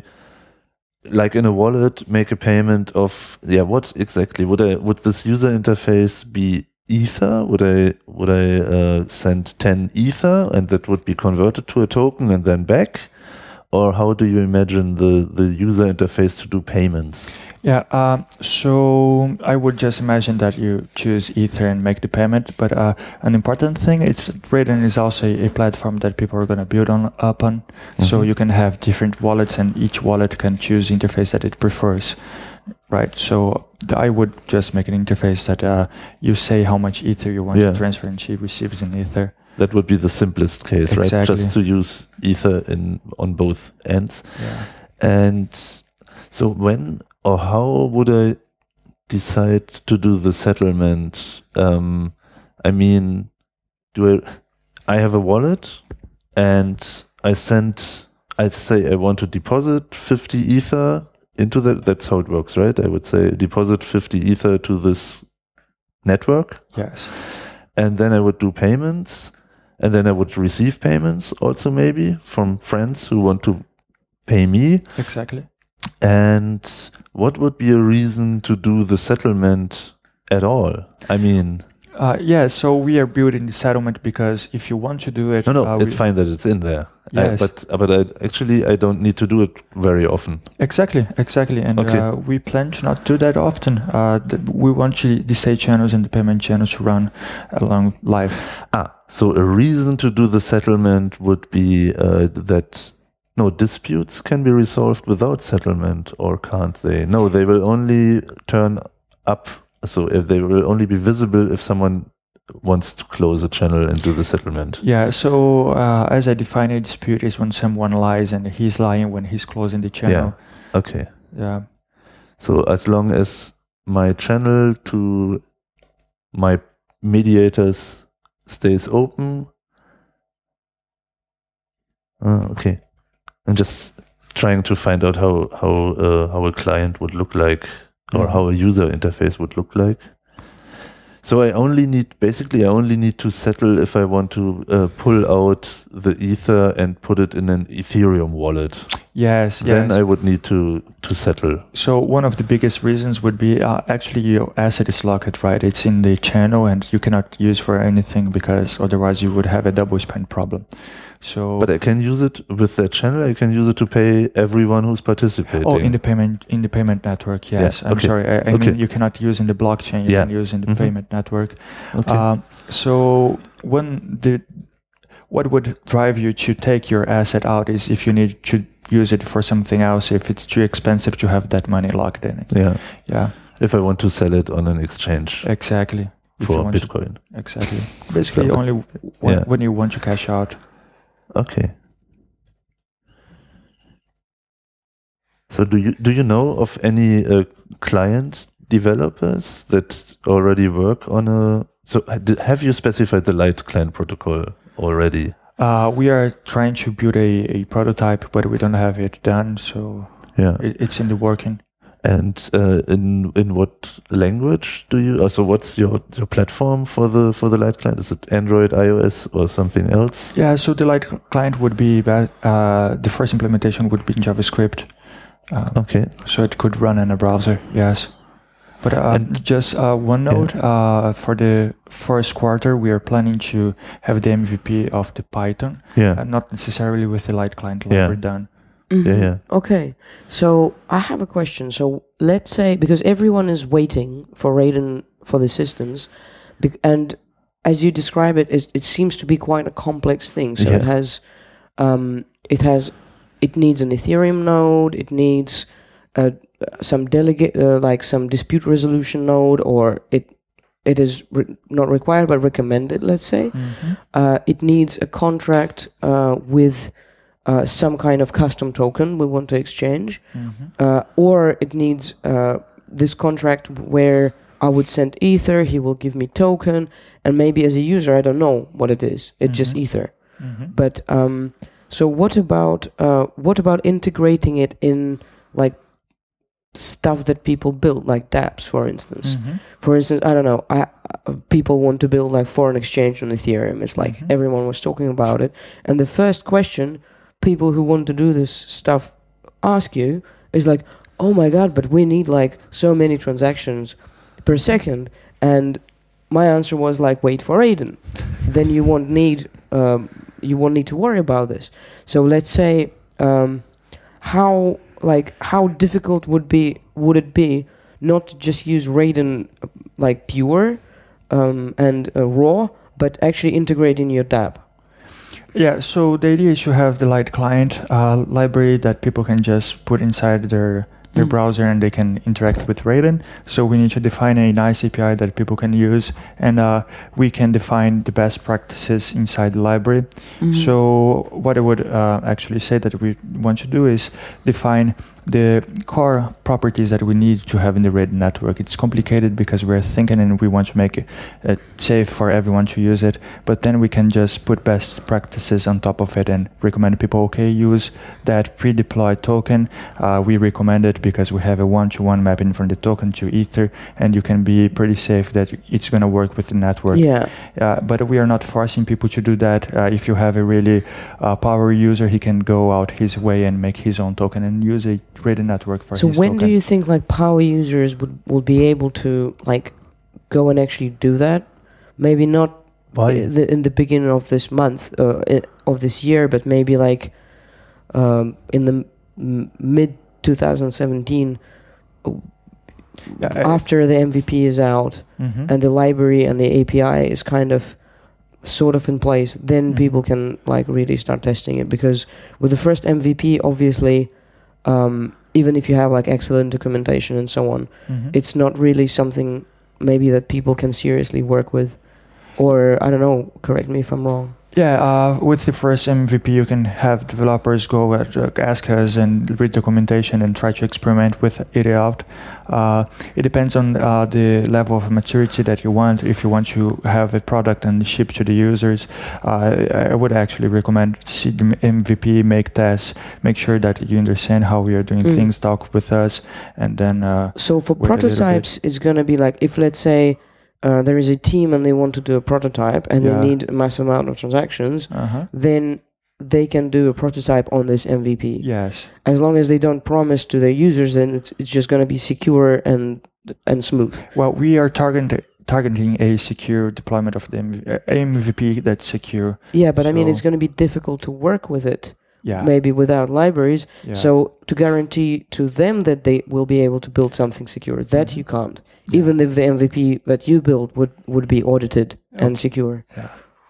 like in a wallet, make a payment of yeah. What exactly would I? Would this user interface be Ether? Would I would I uh, send ten Ether, and that would be converted to a token and then back? Or how do you imagine the, the user interface to do payments? Yeah, um, so I would just imagine that you choose Ether and make the payment. But uh, an important thing, it's Raiden is also a platform that people are going to build on upon. So Mhm. you can have different wallets, and each wallet can choose interface that it prefers. Right. So th- I would just make an interface that uh, you say how much Ether you want Yeah. to transfer, and she receives in Ether. That would be the simplest case, right? Exactly. Just to use Ether in on both ends. Yeah. And so when or how would I decide to do the settlement? Um, I mean, do I, I have a wallet and I send, I say I want to deposit fifty Ether into that. That's how it works, right? I would say deposit fifty Ether to this network. Yes. And then I would do payments. And then I would receive payments also maybe from friends who want to pay me. Exactly. And what would be a reason to do the settlement at all? I mean, Uh, yeah, so we are building the settlement because if you want to do it, No, no, uh, it's we, fine that it's in there. Yes. I, but but I, actually, I don't need to do it very often. Exactly, exactly, and Okay. uh, we plan to not do that often. Uh, th- we want to, the state channels and the payment channels to run along live. Ah, so a reason to do the settlement would be uh, that no disputes can be resolved without settlement, or can't they? No, they will only turn up. So if they will only be visible if someone wants to close a channel and do the settlement. Yeah, so uh, as I define a dispute is when someone lies and he's lying when he's closing the channel. Okay. Yeah. So as long as my channel to my mediators stays open. Ah, okay. I'm just trying to find out how how uh, how a client would look like, or Mhm. how a user interface would look like. So I only need, basically I only need to settle if I want to uh, pull out the Ether and put it in an Ethereum wallet. Yes, Then yes. I would need to, to settle. So one of the biggest reasons would be uh, actually your asset is locked, right? It's in the channel and you cannot use for anything because otherwise you would have a double spend problem. So, But I can use it with that channel. I can use it to pay everyone who's participating. oh, in the payment in the payment network, yes. Yeah, I'm okay. sorry, I, I Okay. mean you cannot use in the blockchain. You Yeah. can use in the Mhm. payment network. Okay. Um, so when the what would drive you to take your asset out is if you need to use it for something else. If it's too expensive to have that money locked in it. yeah. Yeah, If I want to sell it on an exchange exactly. If you for want to- Bitcoin. exactly. Basically, So- only when, Yeah. when you want to cash out. Okay. So do you do you know of any uh, client developers that already work on a? So ha- did- have you specified the Light Client protocol already? Uh, we are trying to build a, a prototype, but we don't have it done, so Yeah. it, it's in the working. And uh, in in what language do you? Also, what's your, your platform for the for the Light Client? Is it Android, iOS, or something else? Yeah, so the Light client would be ba- uh, the first implementation would be in JavaScript, uh, Okay. so it could run in a browser. Yes, but uh, And- just uh, one note uh, for the first quarter, we are planning to have the M V P of the Python, Yeah. uh, not necessarily with the Light client Yeah. library done. Mhm. Yeah. Yeah. Okay, so I have a question. So let's say, because everyone is waiting for Raiden for the systems, bec- and as you describe it, it, it seems to be quite a complex thing. So Yeah. it has, um, it has, it needs an Ethereum node. It needs uh, some delegate, uh, like some dispute resolution node, or it it is re- not required but recommended. Let's say Mhm. uh, it needs a contract uh, with. Uh, some kind of custom token we want to exchange, Mhm. uh, or it needs uh, this contract where I would send Ether, he will give me token, and maybe as a user I don't know what it is. It's just Mhm. Ether. Mhm. But um, so what about uh, what about integrating it in like stuff that people build, like dApps, for instance? Mhm. For instance, I don't know. I uh, people want to build like foreign exchange on Ethereum. It's like Mhm. everyone was talking about it, and the first question people who want to do this stuff ask you is like, "Oh my god, but we need like so many transactions per second," and my answer was like, "Wait for Raiden, then you won't need um, you won't need to worry about this." So let's say um, how like how difficult would be would it be not to just use Raiden uh, like pure um, and uh, raw, but actually integrate in your dApp? Yeah, so the idea is to have the Light client uh, library that people can just put inside their their Mm. browser and they can interact with Raiden. So we need to define a nice A P I that people can use, and uh, we can define the best practices inside the library. Mhm. So what I would uh, actually say that we want to do is define the core properties that we need to have in the Raiden network. It's complicated because we're thinking and we want to make it uh, safe for everyone to use it, but then we can just put best practices on top of it and recommend people, okay, use that pre-deployed token. Uh, we recommend it because we have a one-to-one mapping from the token to Ether, and you can be pretty safe that it's going to work with the network. Yeah. Uh, but we are not forcing people to do that. Uh, if you have a really uh, power user, he can go out his way and make his own token and use a Raiden network for So his when token. do you think like power users would will be able to like go and actually do that? maybe not Why? in the, in the beginning of this month, uh, i- of this year, but maybe like um, in the m- mid twenty seventeen, Yeah, I- after the M V P is out Mhm. and the library and the A P I is kind of sort of in place, then Mhm. people can like really start testing it. Because with the first M V P, obviously, um, even if you have like excellent documentation and so on, Mhm. it's not really something maybe that people can seriously work with. Or I don't know, correct me if I'm wrong. Yeah, uh, with the first M V P, you can have developers go at, uh, ask us and read documentation and try to experiment with it out. Uh, it depends on uh, the level of maturity that you want. If you want to have a product and ship to the users, uh, I would actually recommend see the M V P, make tests, make sure that you understand how we are doing Mm. things, talk with us, and then uh, So for wait a little bit. prototypes, it's gonna be like if let's say uh, there is a team and they want to do a prototype and Yeah. they need a massive amount of transactions, uh-huh. then they can do a prototype on this M V P. Yes. As long as they don't promise to their users, then it's, it's just gonna be secure and and smooth. Well, we are targeting targeting a secure deployment of the M V P, uh, M V P that's secure. Yeah, but I mean, So- it's gonna be difficult to work with it, Yeah. maybe without libraries. yeah. So to guarantee to them that they will be able to build something secure, that Mhm. you can't. Yeah. Even if the M V P that you build would, would be audited and Okay. secure. Yeah.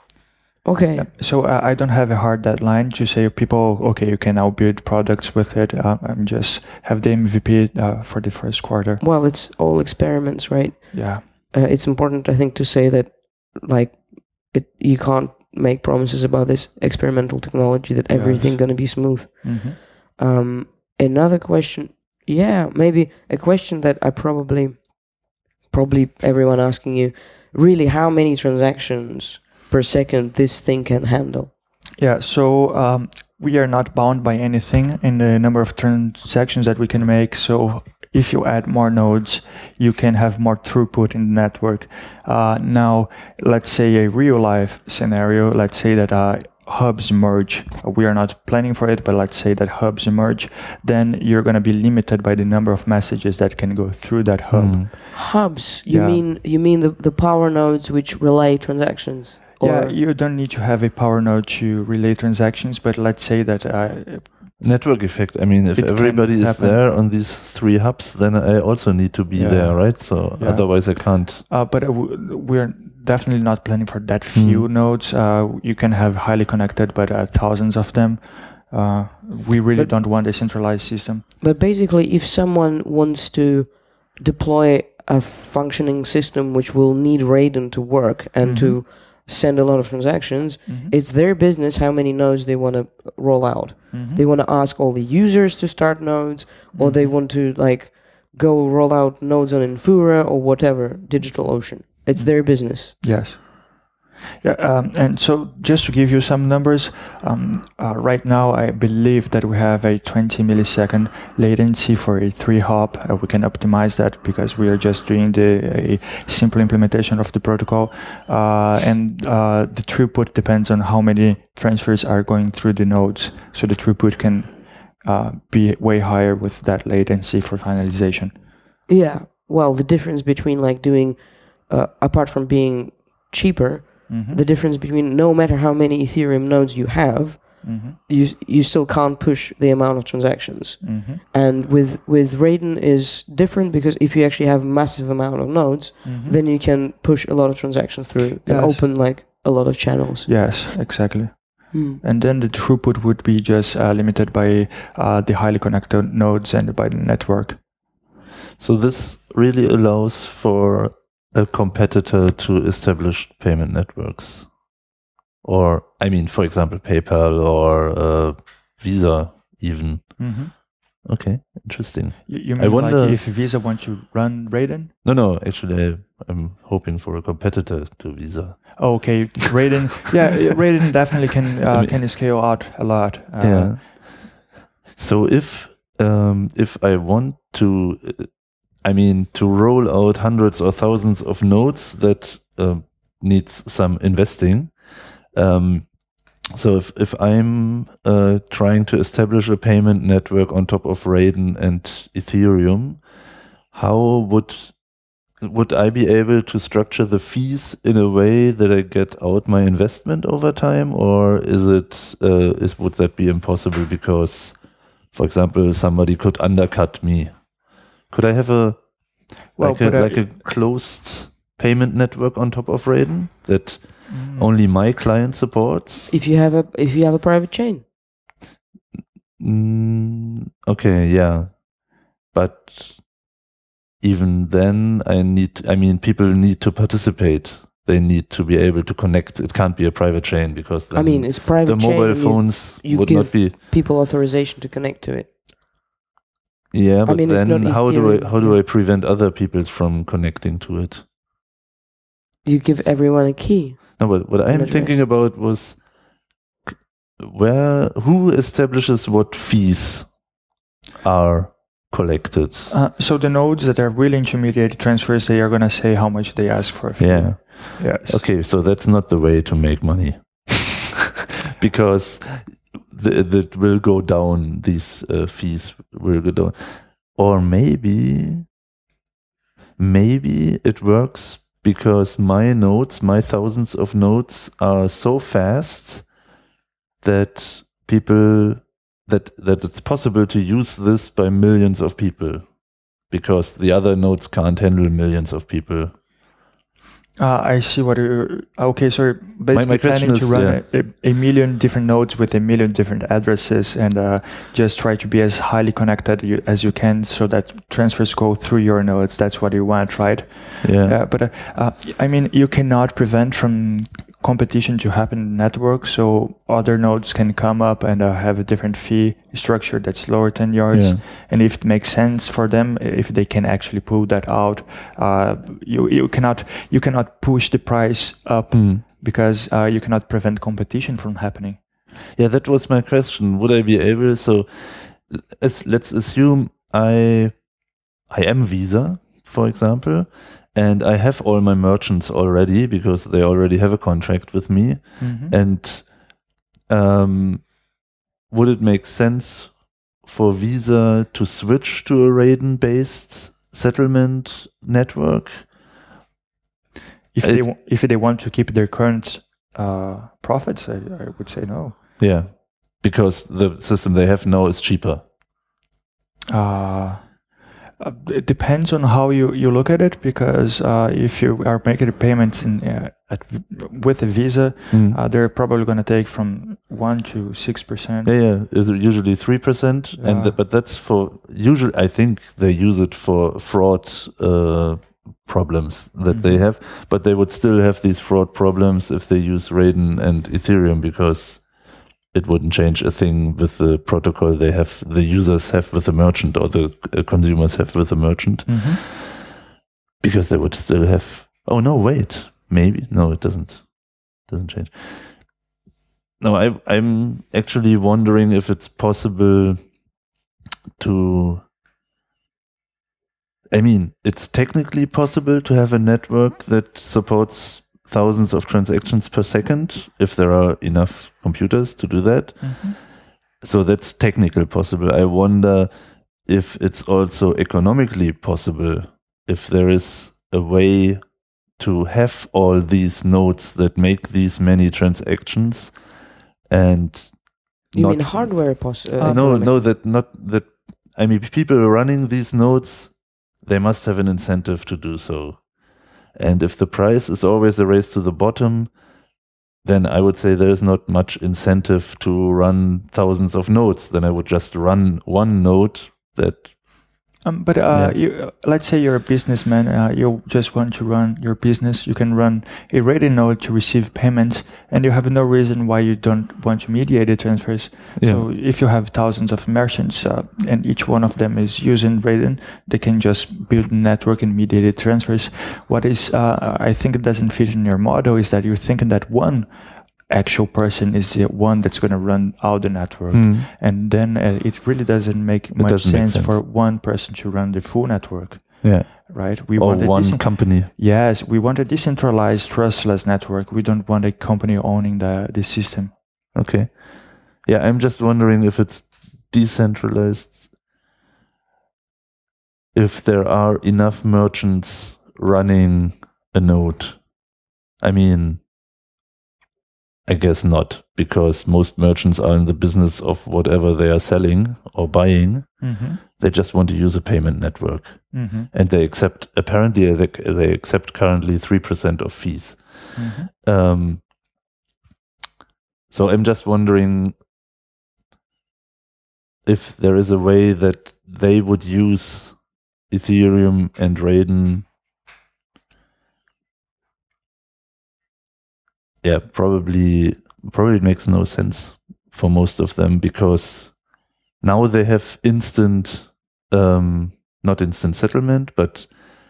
Okay. Yeah. So uh, I don't have a hard deadline to say people, okay, you can now build products with it. Uh, I'm just have the M V P uh, for the first quarter. Well, it's all experiments, right? Yeah. Uh, it's important, I think, to say that, like, it you can't make promises about this experimental technology that Yes. everything gonna be smooth. Mm-hmm. Um, another question, yeah, maybe a question that I probably, probably everyone asking you, really, how many transactions per second this thing can handle? Yeah. So um, we are not bound by anything in the number of transactions that we can make. So if you add more nodes, you can have more throughput in the network. Uh, now, let's say a real life scenario. Let's say that uh, hubs merge. We are not planning for it, but let's say that hubs merge. Then you're going to be limited by the number of messages that can go through that hub. Hmm. Hubs, you Yeah. mean you mean the, the power nodes which relay transactions? Yeah, Or- you don't need to have a power node to relay transactions, but let's say that uh, Network effect. I mean, if It can everybody is happen. there on these three hubs, then I also need to be Yeah. there, right? So Yeah. otherwise, I can't. Uh, but uh, w- we're definitely not planning for that few Hmm. nodes. Uh, you can have highly connected, but uh, thousands of them. Uh, we really But- don't want a centralized system. But basically, if someone wants to deploy a functioning system which will need Raiden to work and to send a lot of transactions, Mhm. it's their business how many nodes they want to roll out. Mhm. They want to ask all the users to start nodes, or they Mhm. want to like go roll out nodes on Infura or whatever, DigitalOcean. It's Mhm. their business. Yes. Yeah, um, and so just to give you some numbers, um, uh, right now I believe that we have a twenty millisecond latency for a three hop. Uh, we can optimize that because we are just doing the a simple implementation of the protocol, uh, and uh, the throughput depends on how many transfers are going through the nodes. So the throughput can uh, be way higher with that latency for finalization. Yeah. Well, the difference between like doing, uh, apart from being cheaper, Mhm. the difference between no matter how many Ethereum nodes you have, Mhm. you you still can't push the amount of transactions. Mhm. And with with Raiden is different because if you actually have a massive amount of nodes, Mhm. then you can push a lot of transactions through and Yes. open like a lot of channels. Yes, exactly. Hmm. And then the throughput would be just uh, limited by uh, the highly connected nodes and by the network. So this really allows for a competitor to establish payment networks, or I mean, for example, PayPal or uh, Visa, even. Mm-hmm. Okay, interesting. You, you I mean wonder- like if Visa wants to run Raiden? No, no, actually, I, I'm hoping for a competitor to Visa. Oh, okay, Raiden. Yeah, Raiden definitely can uh, I mean- can scale out a lot. Uh, Yeah. So if um, if I want to, uh, I mean, to roll out hundreds or thousands of nodes, that uh, needs some investing. Um, so if if I'm uh, trying to establish a payment network on top of Raiden and Ethereum, how would would I be able to structure the fees in a way that I get out my investment over time, or is it uh, is would that be impossible because, for example, somebody could undercut me? Could I have a Well, like a, but, uh, like a closed payment network on top of Raiden that Mm. only my client supports? If you have a if you have a private chain, Mm, okay, yeah, but even then, I need. I mean, people need to participate. They need to be able to connect. It can't be a private chain because then I mean, it's private the chain. mobile and you- phones you would give not be. people authorization to connect to it. Yeah, but mean, it's then not how do I Ethereum, how do yeah. I prevent other people from connecting to it? You give everyone a key. No, but what I'm address. thinking about was c- where who establishes what fees are collected. Uh, so the nodes that are willing to mediate transfers, they are going to say how much they ask for a fee. Yeah. Yes. Okay, so that's not the way to make money. Because the, that will go down, these uh, fees will go down. Or maybe, maybe it works because my nodes, my thousands of nodes are so fast that people, that, that it's possible to use this by millions of people because the other nodes can't handle millions of people. Uh, I see what you're. Okay, so you're basically my question planning to is, run yeah. a, a million different nodes with a million different addresses and uh, just try to be as highly connected you, as you can so that transfers go through your nodes. That's what you want, right? Yeah. Uh, but uh, uh, I mean, you cannot prevent from competition to happen in the network, so other nodes can come up and uh, have a different fee structure that's lower than yours. Yeah. And if it makes sense for them, if they can actually pull that out, uh, you you cannot you cannot push the price up Mm. because uh, you cannot prevent competition from happening. Yeah, that was my question. Would I be able? So, as, let's assume I I am Visa, for example, and I have all my merchants already because they already have a contract with me. Mm-hmm. And um, would it make sense for Visa to switch to a Raiden-based settlement network? If It- they wa- if they want to keep their current uh, profits, I, I would say no. Yeah, because the system they have now is cheaper. Uh, uh, it depends on how you, you look at it, because uh, if you are making payments in uh, at, with a Visa, Mm. uh, they're probably going to take from one to six percent. Yeah, yeah, it's usually three percent, and Yeah. th- but that's for usually. I think they use it for fraud uh, problems that they Mhm. have, but they would still have these fraud problems if they use Raiden and Ethereum because it wouldn't change a thing with the protocol they have, the users have with the merchant or the uh, consumers have with the merchant, Mm-hmm. because they would still have. Oh no, wait, maybe no, it doesn't. Doesn't change. No, I, I'm actually wondering if it's possible to. I mean, it's technically possible to have a network that supports thousands of transactions per second if there are enough computers to do that. Mm-hmm. So that's technically possible. I wonder if it's also economically possible, if there is a way to have all these nodes that make these many transactions and You not mean hardware poss- uh, Uh, no, economic? no, that not that. I mean, people running these nodes, they must have an incentive to do so. And if the price is always a race to the bottom, then I would say there is not much incentive to run thousands of nodes. Then I would just run one node that. Um, but uh, Yeah. you, uh, let's say you're a businessman, uh, you just want to run your business. You can run a Raiden node to receive payments, and you have no reason why you don't want to mediate the transfers. Yeah. So if you have thousands of merchants uh, and each one of them is using Raiden, they can just build a network and mediate the transfers. What is, uh, I think it doesn't fit in your model, is that you're thinking that one actual person is the one that's going to run out the network. Hmm. And then uh, it really doesn't make much doesn't make sense, sense. for one person to run the full network, Yeah. right? We Or want a one decent- company. yes, we want a decentralized, trustless network. We don't want a company owning the, the system. Okay. Yeah, I'm just wondering if it's decentralized, if there are enough merchants running a node? I mean, I guess not, because most merchants are in the business of whatever they are selling or buying. Mm-hmm. They just want to use a payment network. Mm-hmm. And they accept, apparently, they, they accept currently three percent of fees. Mm-hmm. Um, so I'm just wondering if there is a way that they would use Ethereum and Raiden. Yeah, probably probably it makes no sense for most of them, because now they have instant, um, not instant settlement, but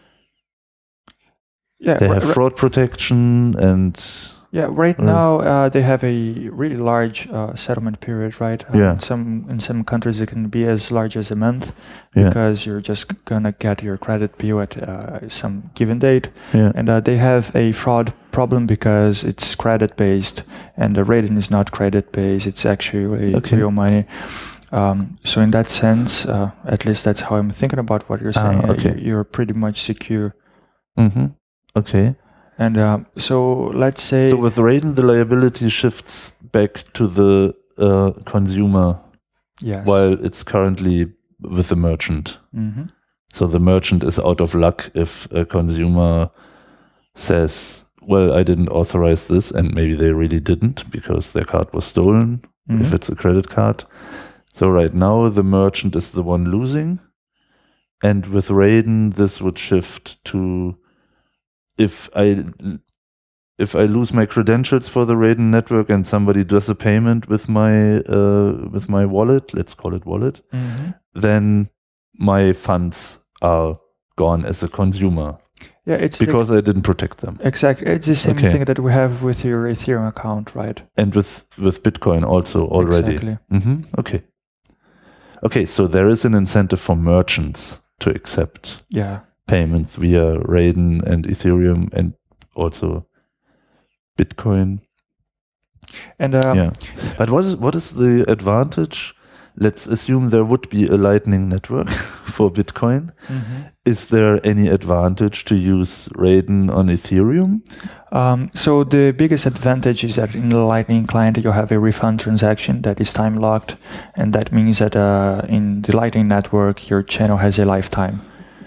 Yeah, they ri- have ri- fraud protection and yeah. Right Uh, now, uh, they have a really large uh, settlement period, right? Uh, Yeah. In some in some countries, it can be as large as a month, yeah, because you're just gonna get your credit bill at uh, some given date. yeah, And uh, they have a fraud problem because it's credit based, and the rating is not credit based. It's actually Okay. real money. Um, so in that sense, uh, at least that's how I'm thinking about what you're Ah, saying. Uh, okay. you- You're pretty much secure. mm-hmm. Okay. And uh, so let's say, So with Raiden, the liability shifts back to the uh, consumer, yes. while it's currently with the merchant. Mhm. So the merchant is out of luck if a consumer says, well, I didn't authorize this, and maybe they really didn't because their card was stolen, Mhm. if it's a credit card. So right now the merchant is the one losing. And with Raiden, this would shift to, if I if I lose my credentials for the Raiden network and somebody does a payment with my uh, with my wallet, let's call it wallet, Mhm. then my funds are gone as a consumer Yeah, it's the- because I didn't protect them. exactly. It's the same Okay. thing that we have with your Ethereum account, right? And with with Bitcoin also already. Exactly. hmm Okay. Okay, so there is an incentive for merchants to accept Yeah. payments via Raiden and Ethereum and also Bitcoin. And um, Yeah. But what is what is the advantage? Let's assume there would be a Lightning network for Bitcoin. mhm. Is there any advantage to use Raiden on Ethereum? Um, so the biggest advantage is that in the Lightning client you have a refund transaction that is time locked, and that means that uh, in the Lightning network your channel has a lifetime.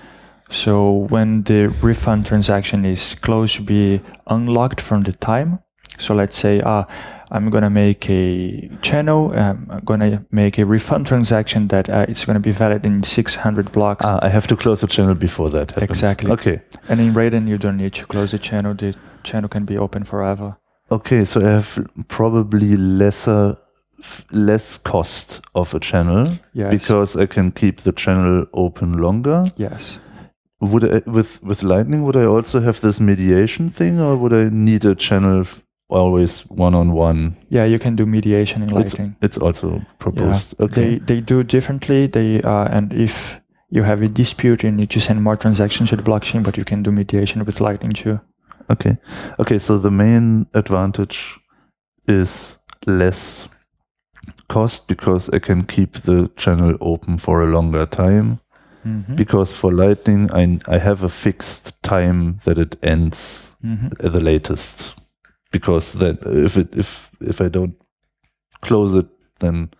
So when the refund transaction is close to be unlocked from the time, so let's say uh, I'm gonna make a channel, um, I'm gonna make a refund transaction that uh, it's gonna be valid in six hundred blocks. Ah, I have to close the channel before that happens. Exactly. Okay. And in Raiden you don't need to close the channel. The channel can be open forever. Okay, so I have probably lesser, f- less cost of a channel Yes. because I can keep the channel open longer. Yes. Would I, with with Lightning, would I also have this mediation thing, or would I need a channel f- always one on one? Yeah, you can do mediation in It's Lightning. it's also proposed. They Okay. they do differently. They uh, and if you have a dispute, you need to send more transactions to the blockchain, but you can do mediation with Lightning too. Okay. Okay. So the main advantage is less cost because I can keep the channel open for a longer time. Mhm. Because for Lightning, I I have a fixed time that it ends Mhm. at the latest. Because then, if it if if I don't close it, then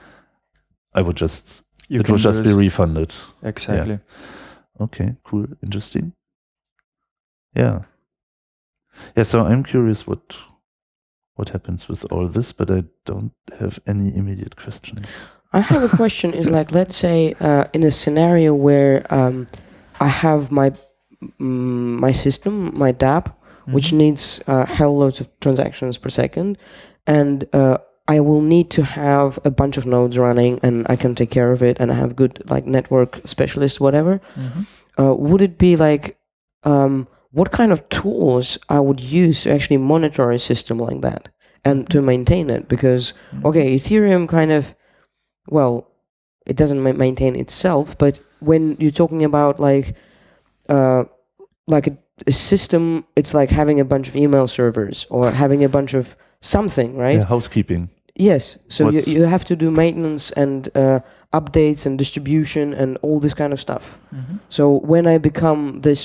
I would just You it can would just be use- refunded. exactly. Okay, cool, interesting. Yeah, yeah. So I'm curious what what happens with all this, but I don't have any immediate questions. I have a question. Is like, let's say, uh, in a scenario where um, I have my mm, my system, my dApp, which Mhm. needs uh, hell loads of transactions per second, and uh, I will need to have a bunch of nodes running, and I can take care of it, and I have good like network specialist, whatever. Mhm. Uh, would it be like, um, what kind of tools I would use to actually monitor a system like that and to maintain it? Because Mhm. okay, Ethereum kind of, well, it doesn't ma- maintain itself, but when you're talking about like, uh, like a, a system, it's like having a bunch of email servers or having a bunch of something, right? Yeah, housekeeping. Yes. So you, What's- you have to do maintenance and uh, updates and distribution and all this kind of stuff. Mhm. So when I become this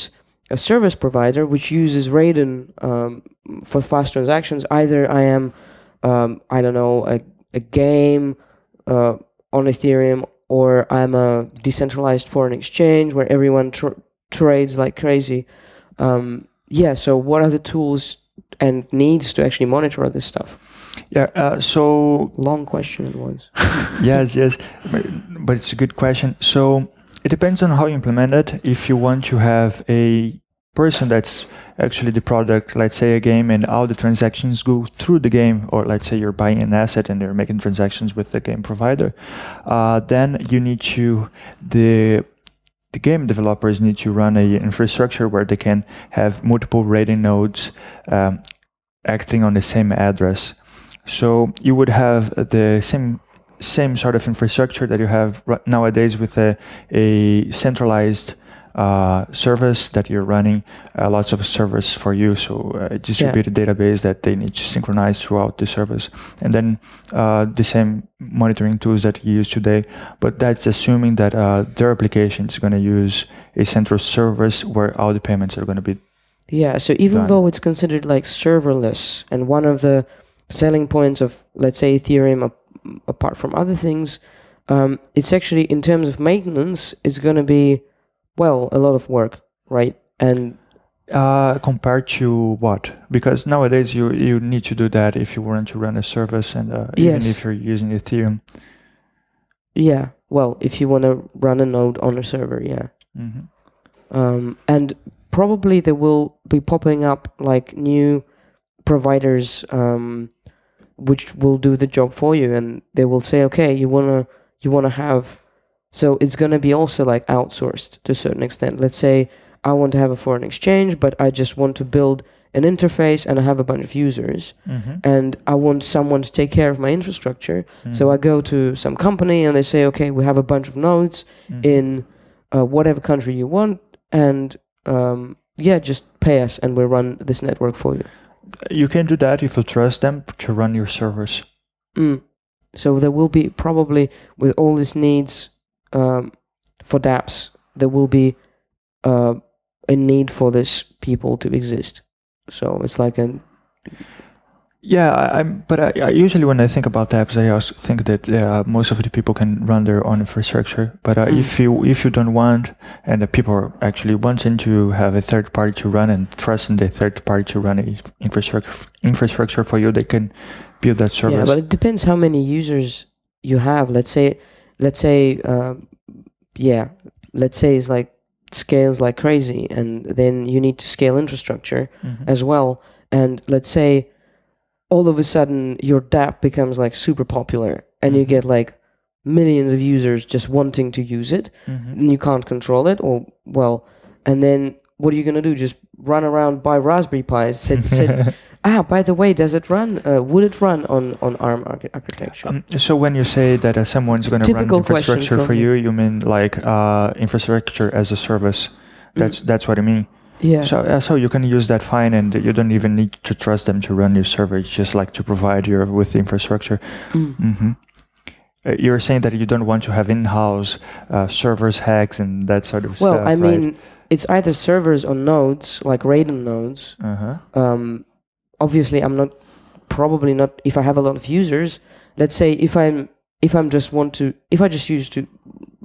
a service provider which uses Raiden um, for fast transactions. Either I am, um, I don't know, a, a game uh, on Ethereum, or I'm a decentralized foreign exchange where everyone tr- trades like crazy. Um, yeah, so what are the tools and needs to actually monitor this stuff? Yeah, uh, so... Long question it was. yes, yes, but, but it's a good question. So it depends on how you implement it. If you want to have a person that's actually the product, let's say a game, and all the transactions go through the game, or let's say you're buying an asset and you're making transactions with the game provider, uh, then you need to, the the game developers need to run a infrastructure where they can have multiple Raiden nodes um, acting on the same address. So you would have the same same sort of infrastructure that you have nowadays with a, a centralized uh, service that you're running, uh, lots of servers for you, so a distributed yeah. database that they need to synchronize throughout the service. And then uh, the same monitoring tools that you use today, but that's assuming that uh, their application is going to use a central service where all the payments are going to be Yeah, so even done. though it's considered like serverless, and one of the selling points of, let's say, Ethereum, apart from other things, um, it's actually, in terms of maintenance, it's going to be, well, a lot of work, right? And uh, compared to what? Because nowadays you you need to do that if you want to run a service, and uh, yes. even if you're using Ethereum. Yeah, well, if you want to run a node on a server, yeah. Mm-hmm. Um, and probably there will be popping up like new providers um, which will do the job for you, and they will say, okay, you wanna you wanna have, so it's gonna be also like outsourced to a certain extent. Let's say I want to have a foreign exchange, but I just want to build an interface and I have a bunch of users, mm-hmm. and I want someone to take care of my infrastructure. Mm-hmm. So I go to some company and they say, okay, we have a bunch of nodes mm-hmm. in uh, whatever country you want, and um, yeah, just pay us and we'll run this network for you. You can do that if you trust them to run your servers. Mm. So there will be probably, with all these needs um, for dApps, there will be uh, a need for this people to exist. So it's like an... Yeah, I, I'm. But I, I usually when I think about dApps, I also think that uh, most of the people can run their own infrastructure. But uh, mm. if you if you don't want, and the people are actually wanting to have a third party to run and trusting the third party to run a infrastructure infrastructure for you, they can build that service. Yeah, but it depends how many users you have. Let's say, let's say, uh, yeah, let's say it's like scales like crazy, and then you need to scale infrastructure mm-hmm. as well. And let's say, all of a sudden your dApp becomes like super popular, and mm-hmm. you get like millions of users just wanting to use it, mm-hmm. and you can't control it, or well, and then what are you going to do? Just run around, buy Raspberry Pis, sit, sit, ah, by the way, does it run, uh, would it run on, on ARM arch- architecture? Um, so when you say that uh, someone's going to run infrastructure for you, you mean like uh, infrastructure as a service? That's mm. that's what I mean. Yeah. So, uh, so you can use that fine, and you don't even need to trust them to run your server. It's just like to provide you with the infrastructure. Mm. Mm-hmm. Uh, you're saying that you don't want to have in-house uh, servers, hacks, and that sort of well, stuff. Well, I right? mean, it's either servers or nodes, like Raiden nodes. Uh-huh. Um, obviously, I'm not probably not. If I have a lot of users, let's say if I'm if I'm just want to if I just use to,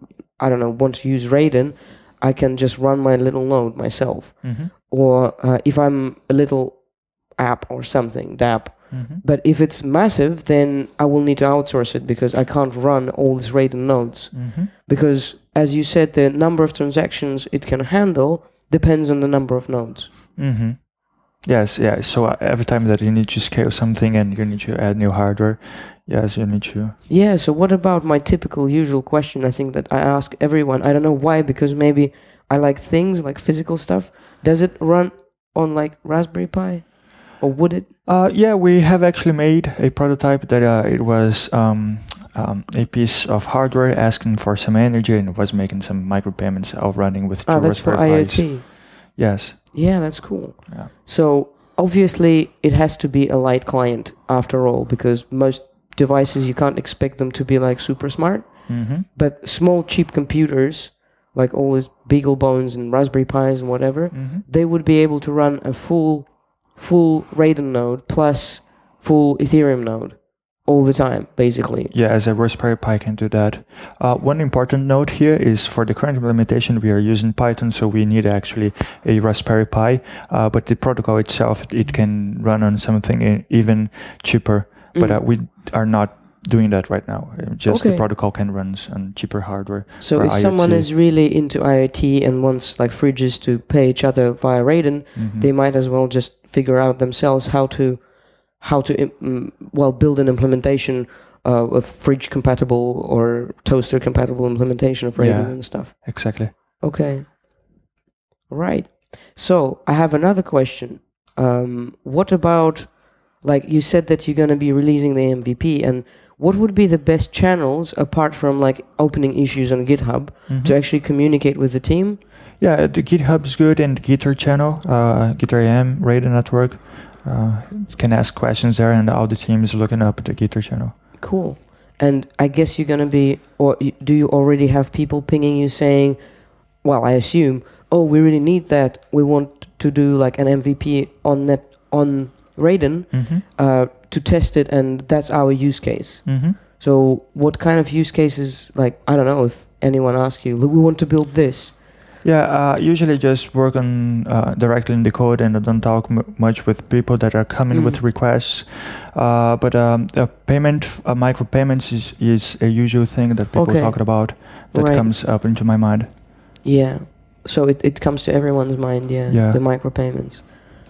I don't know, want to use Raiden, I can just run my little node myself. Mm-hmm. Or uh, if I'm a little app or something, dApp. Mm-hmm. But if it's massive, then I will need to outsource it, because I can't run all these Raiden nodes. Mm-hmm. Because, as you said, the number of transactions it can handle depends on the number of nodes. Mm-hmm. Yes, yeah. So uh, every time that you need to scale something and you need to add new hardware, yes, you need to. Yeah, so what about my typical usual question, I think, that I ask everyone? I don't know why, because maybe I like things, like physical stuff. Does it run on like Raspberry Pi? Or would it? Uh, yeah, we have actually made a prototype that uh, it was um, um, a piece of hardware asking for some energy, and it was making some micropayments of running with two Ah, that's for Raspberry IoT. Yes. Yeah, that's cool. Yeah. So obviously it has to be a light client after all, because most devices you can't expect them to be like super smart. Mm-hmm. But small cheap computers like all these BeagleBones and Raspberry Pis and whatever, Mm-hmm. they would be able to run a full, full Raiden node plus full Ethereum node all the time, basically. Yeah, as a Raspberry Pi can do that. Uh, one important note here is for the current implementation, we are using Python, so we need actually a Raspberry Pi. Uh, but the protocol itself, it can run on something even cheaper. Mm. But uh, we are not doing that right now. Just Okay. the protocol can run on cheaper hardware. So for if someone IoT. is really into IoT and wants like fridges to pay each other via Raiden, Mhm. they might as well just figure out themselves how to how to um, well build an implementation uh, of fridge compatible or toaster compatible implementation of Raiden Yeah. and stuff. Exactly. Okay. Right. So I have another question. Um, what about, like you said that you're going to be releasing the M V P, and what would be the best channels apart from like opening issues on GitHub Mhm. to actually communicate with the team? Yeah, the GitHub is good, and the Gitter channel, uh, Gitter A M, Raiden Network, uh, you can ask questions there, and all the team is looking up at the Gitter channel. Cool. And I guess you're going to be, or y- do you already have people pinging you saying, well, I assume, oh, we really need that. We want to do like an M V P on net on Raiden Mm-hmm. uh, to test it, and that's our use case. Mm-hmm. So what kind of use cases, like, I don't know if anyone asks you, look, we want to build this. Yeah, uh, usually just work on uh, directly in the code, and I don't talk m- much with people that are coming Mm. with requests. Uh, but um, a payment, uh, micropayments is, is a usual thing that people Okay. talk about that Right. comes up into my mind. Yeah. So it, it comes to everyone's mind, yeah, Yeah. the micropayments.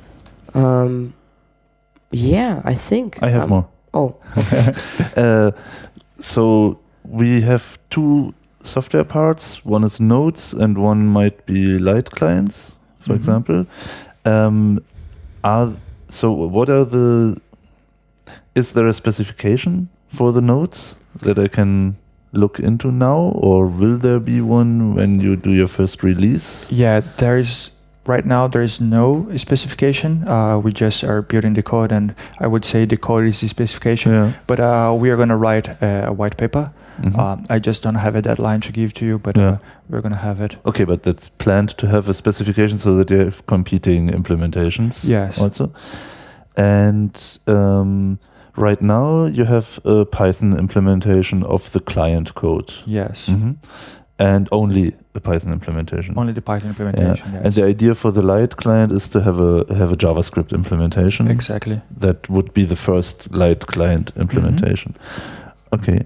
Um, yeah, I think. I have um, more. Oh, uh, so we have two software parts. One is nodes, and one might be light clients, for Mhm. example. Um, are so? What are the? Is there a specification for the nodes that I can look into now, or will there be one when you do your first release? Yeah, there is right now there is no specification. Uh, we just are building the code, and I would say the code is the specification. Yeah. But uh, we are going to write a, a white paper. Mhm. Um, I just don't have a deadline to give to you, but Yeah. uh, we're going to have it. Okay, but that's planned to have a specification so that you have competing implementations. Yes. Also, and um, right now you have a Python implementation of the client code, Yes. Mhm. and only a Python implementation. Only the Python implementation. Yes. And the idea for the light client is to have a have a JavaScript implementation. Exactly. That would be the first light client implementation. Okay.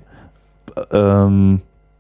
Um,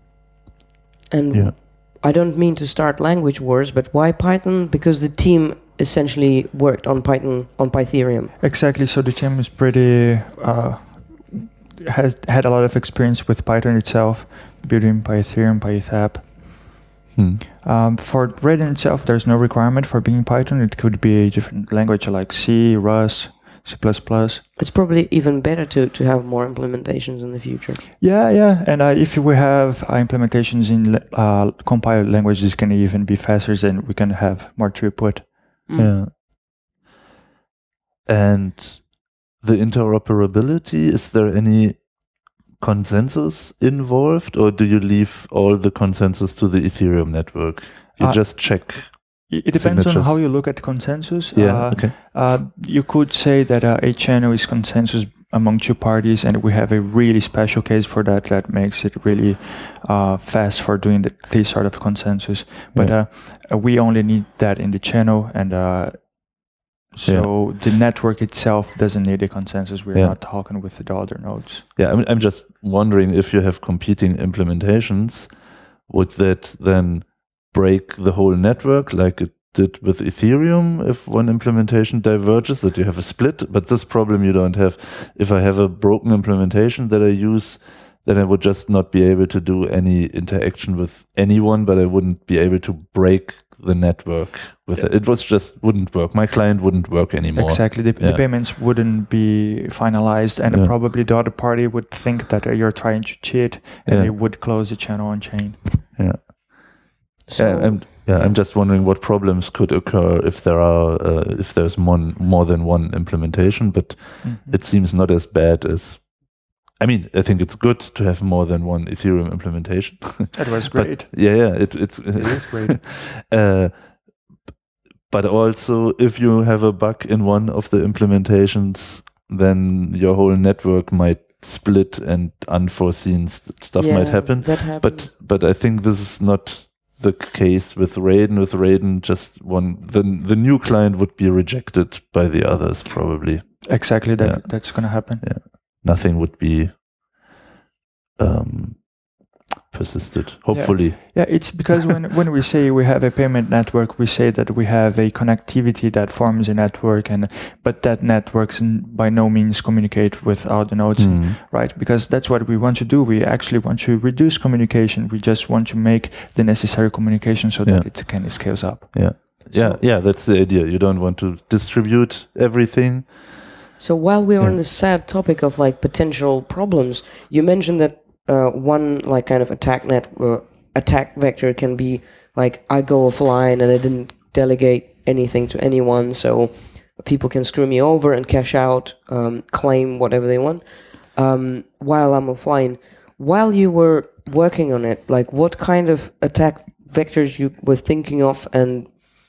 and yeah. I don't mean to start language wars, but why Python? Because the team essentially worked on Python, on Pytherium. Exactly. So the team is pretty uh, has had a lot of experience with Python itself, building Pytherium, PyEthap. Hmm. Um, for Raiden itself, there's no requirement for being Python. It could be a different language like C, Rust, C plus plus. It's probably even better to, to have more implementations in the future. Yeah, yeah. And uh, if we have uh, implementations in uh, compiled languages, it can even be faster, then we can have more throughput. Mm. Yeah. And the interoperability, is there any consensus involved, or do you leave all the consensus to the Ethereum network? You Uh, just check. It, it depends on Signatures. how you look at consensus. Yeah, Uh, okay. Uh, you could say that uh, a channel is consensus among two parties, and we have a really special case for that that makes it really uh, fast for doing the, this sort of consensus. But Yeah. uh, we only need that in the channel, and uh, so the network itself doesn't need a consensus. We're Yeah. not talking with the other nodes. Yeah, I'm, I'm just wondering if you have competing implementations, would that then break the whole network like it did with Ethereum if one implementation diverges, that you have a split? But this problem you don't have. If I have a broken implementation that I use, then I would just not be able to do any interaction with anyone, but I wouldn't be able to break the network with Yeah. it. It was just wouldn't work. My client wouldn't work anymore. Exactly. The, Yeah. the payments wouldn't be finalized, and Yeah. probably the other party would think that uh, you're trying to cheat, and Yeah. they would close the channel on chain. Yeah. So, Yeah, I'm, yeah, I'm just wondering what problems could occur if there are uh, if there's one more than one implementation, but Mhm. it seems not as bad as I mean, I think it's good to have more than one Ethereum implementation. That was great. But, yeah, yeah, it, it's it is great. uh, but also, if you have a bug in one of the implementations, then your whole network might split and unforeseen st- stuff Yeah, might happen. That happens. But but I think this is not the case with Raiden. With Raiden, just one the the new client would be rejected by the others probably. Exactly, that Yeah. that's going to happen. Yeah. Nothing would be um, persisted. Hopefully, Yeah, it's because when, when we say we have a payment network, we say that we have a connectivity that forms a network, and but that networks n- by no means communicate with other nodes, Mm. right? Because that's what we want to do. We actually want to reduce communication. We just want to make the necessary communication so that Yeah. it can it scales up. Yeah. Yeah, So- yeah, that's the idea. You don't want to distribute everything. So while we're on Yeah. the sad topic of like potential problems, you mentioned that uh, one like kind of attack net uh, attack vector can be like I go offline and I didn't delegate anything to anyone, so people can screw me over and cash out, um, claim whatever they want um, while I'm offline. While you were working on it, like what kind of attack vectors you were thinking of, and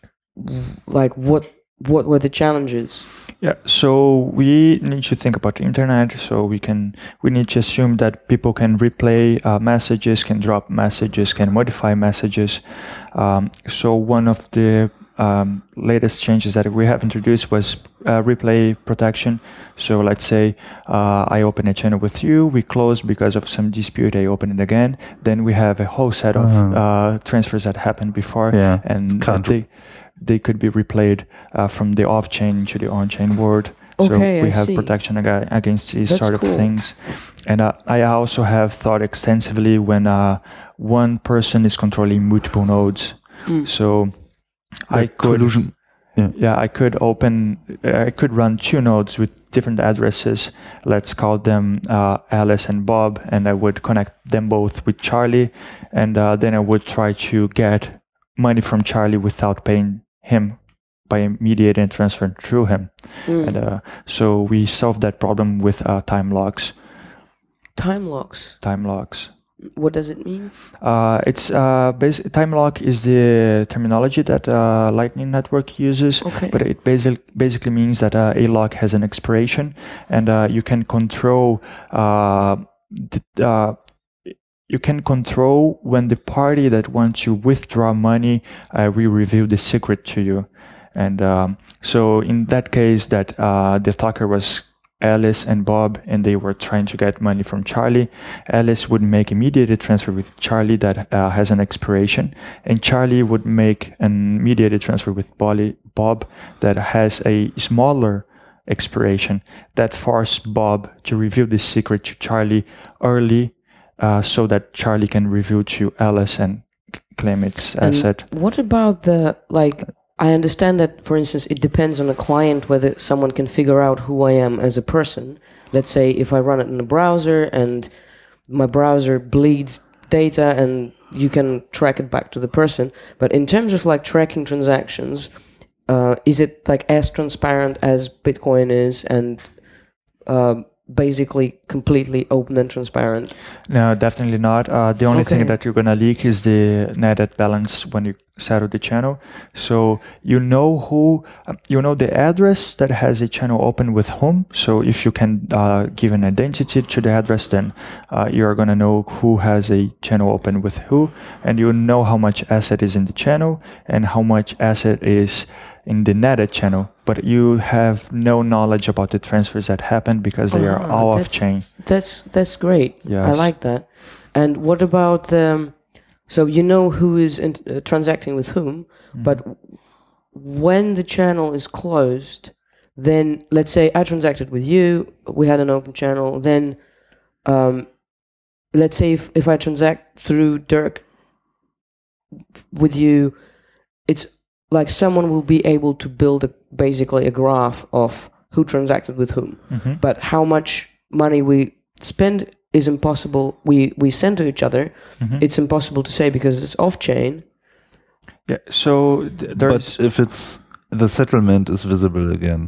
like what what were the challenges? Yeah, so we need to think about the internet. So we can we need to assume that people can replay uh, messages, can drop messages, can modify messages. Um, so one of the um, latest changes that we have introduced was uh, replay protection. So let's say uh, I open a channel with you, we close because of some dispute, I open it again. Then we have a whole set of Uh-huh. uh, transfers that happened before, Yeah, and can't they they could be replayed uh, from the off-chain to the on-chain world. Okay, so we I have see. protection ag- against these That's sort of cool. things. And uh, I also have thought extensively when uh, one person is controlling multiple nodes. Mm. So I Like could, collusion. yeah, I could open, I could run two nodes with different addresses. Let's call them uh, Alice and Bob, and I would connect them both with Charlie, and uh, then I would try to get money from Charlie without paying him by mediating and transferring through him. Mm. And uh, so we solved that problem with uh, time locks. Time locks. Time locks. What does it mean? Uh, it's uh, basi- time lock is the terminology that uh, Lightning Network uses, Okay. but it basic, basically means that uh, a lock has an expiration, and uh, you can control uh, the, uh, you can control when the party that wants to withdraw money uh, will reveal the secret to you. And um, so in that case, that uh, the attacker was Alice and Bob, and they were trying to get money from Charlie. Alice would make a mediated transfer with Charlie that uh, has an expiration, and Charlie would make an mediated transfer with Bolly, Bob that has a smaller expiration that forced Bob to reveal the secret to Charlie early, uh, so that Charlie can reveal to Alice and c- claim its And asset. what about the, like, I understand that, for instance, it depends on a client whether someone can figure out who I am as a person. Let's say if I run it in a browser and my browser bleeds data and you can track it back to the person. But in terms of like tracking transactions, uh, is it like as transparent as Bitcoin is and uh, basically completely open and transparent? No, definitely not. Uh, the only Okay. thing that you're gonna leak is the netted balance when you settle the channel. So you know who, um, you know the address that has a channel open with whom. So if you can uh, give an identity to the address, then uh, you're gonna know who has a channel open with who, and you know how much asset is in the channel and how much asset is in the netted channel. But you have no knowledge about the transfers that happen because they are Ah, all off that's- chain. That's that's great. I Yes. like that. And what about the? So you know who is in, uh, transacting with whom, but when the channel is closed, then let's say I transacted with you, we had an open channel. Then, um, let's say if, if I transact through Dirk with you, it's like someone will be able to build a, basically a graph of who transacted with whom. Mhm. But how much money we spend is impossible. We we send to each other. Mhm. It's impossible to say because it's off chain. Yeah, so th- there's But if it's the settlement is visible again.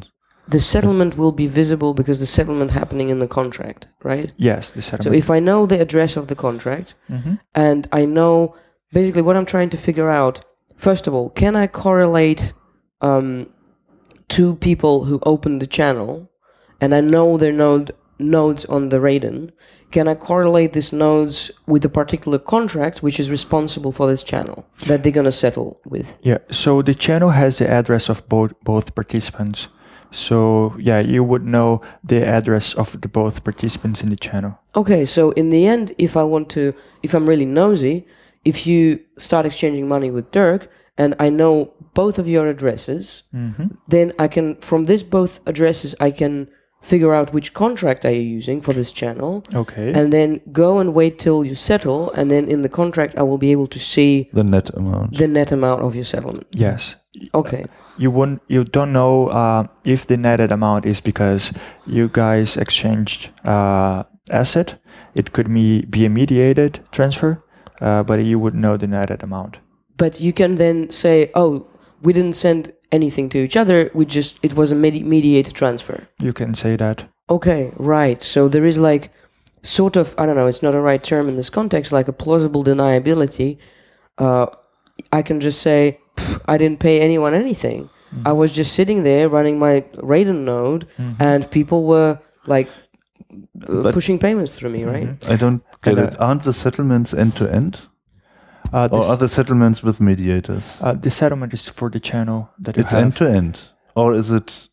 the settlement will be visible because the settlement happening in the contract, right? Yes, the So settlement. if I know the address of the contract Mhm. and I know basically what I'm trying to figure out, first of all, can I correlate um, two people who opened the channel and I know their node nodes on the Raiden? Can I correlate these nodes with a particular contract which is responsible for this channel that they're going to settle with? Yeah, so the channel has the address of both both participants. So yeah, you would know the address of the both participants in the channel. Okay, so in the end, if I want to, if I'm really nosy, if you start exchanging money with Dirk and I know both of your addresses, Mm-hmm. then I can, from this both addresses, I can figure out which contract are you using for this channel, Okay. and then go and wait till you settle, and then in the contract I will be able to see The net amount. the net amount of your settlement. Yes. Okay. You wouldn't. You don't know uh, if the netted amount is because you guys exchanged uh, asset. It could be be a mediated transfer, uh, but you would know the netted amount. But you can then say, oh, we didn't send anything to each other. We just, it was a medi- mediated transfer. You can say that. Okay, right. So there is like sort of, I don't know, it's not a right term in this context, like a plausible deniability. Uh, I can just say, I didn't pay anyone anything. Mm-hmm. I was just sitting there running my Raiden node, Mm-hmm. and people were like uh, But- pushing payments through me, right? Mhm. I don't get And, it. Aren't the settlements end to end? Uh, Or this, are the settlements with mediators? uh, the settlement is for the channel that you It's have. end to end. Or is it.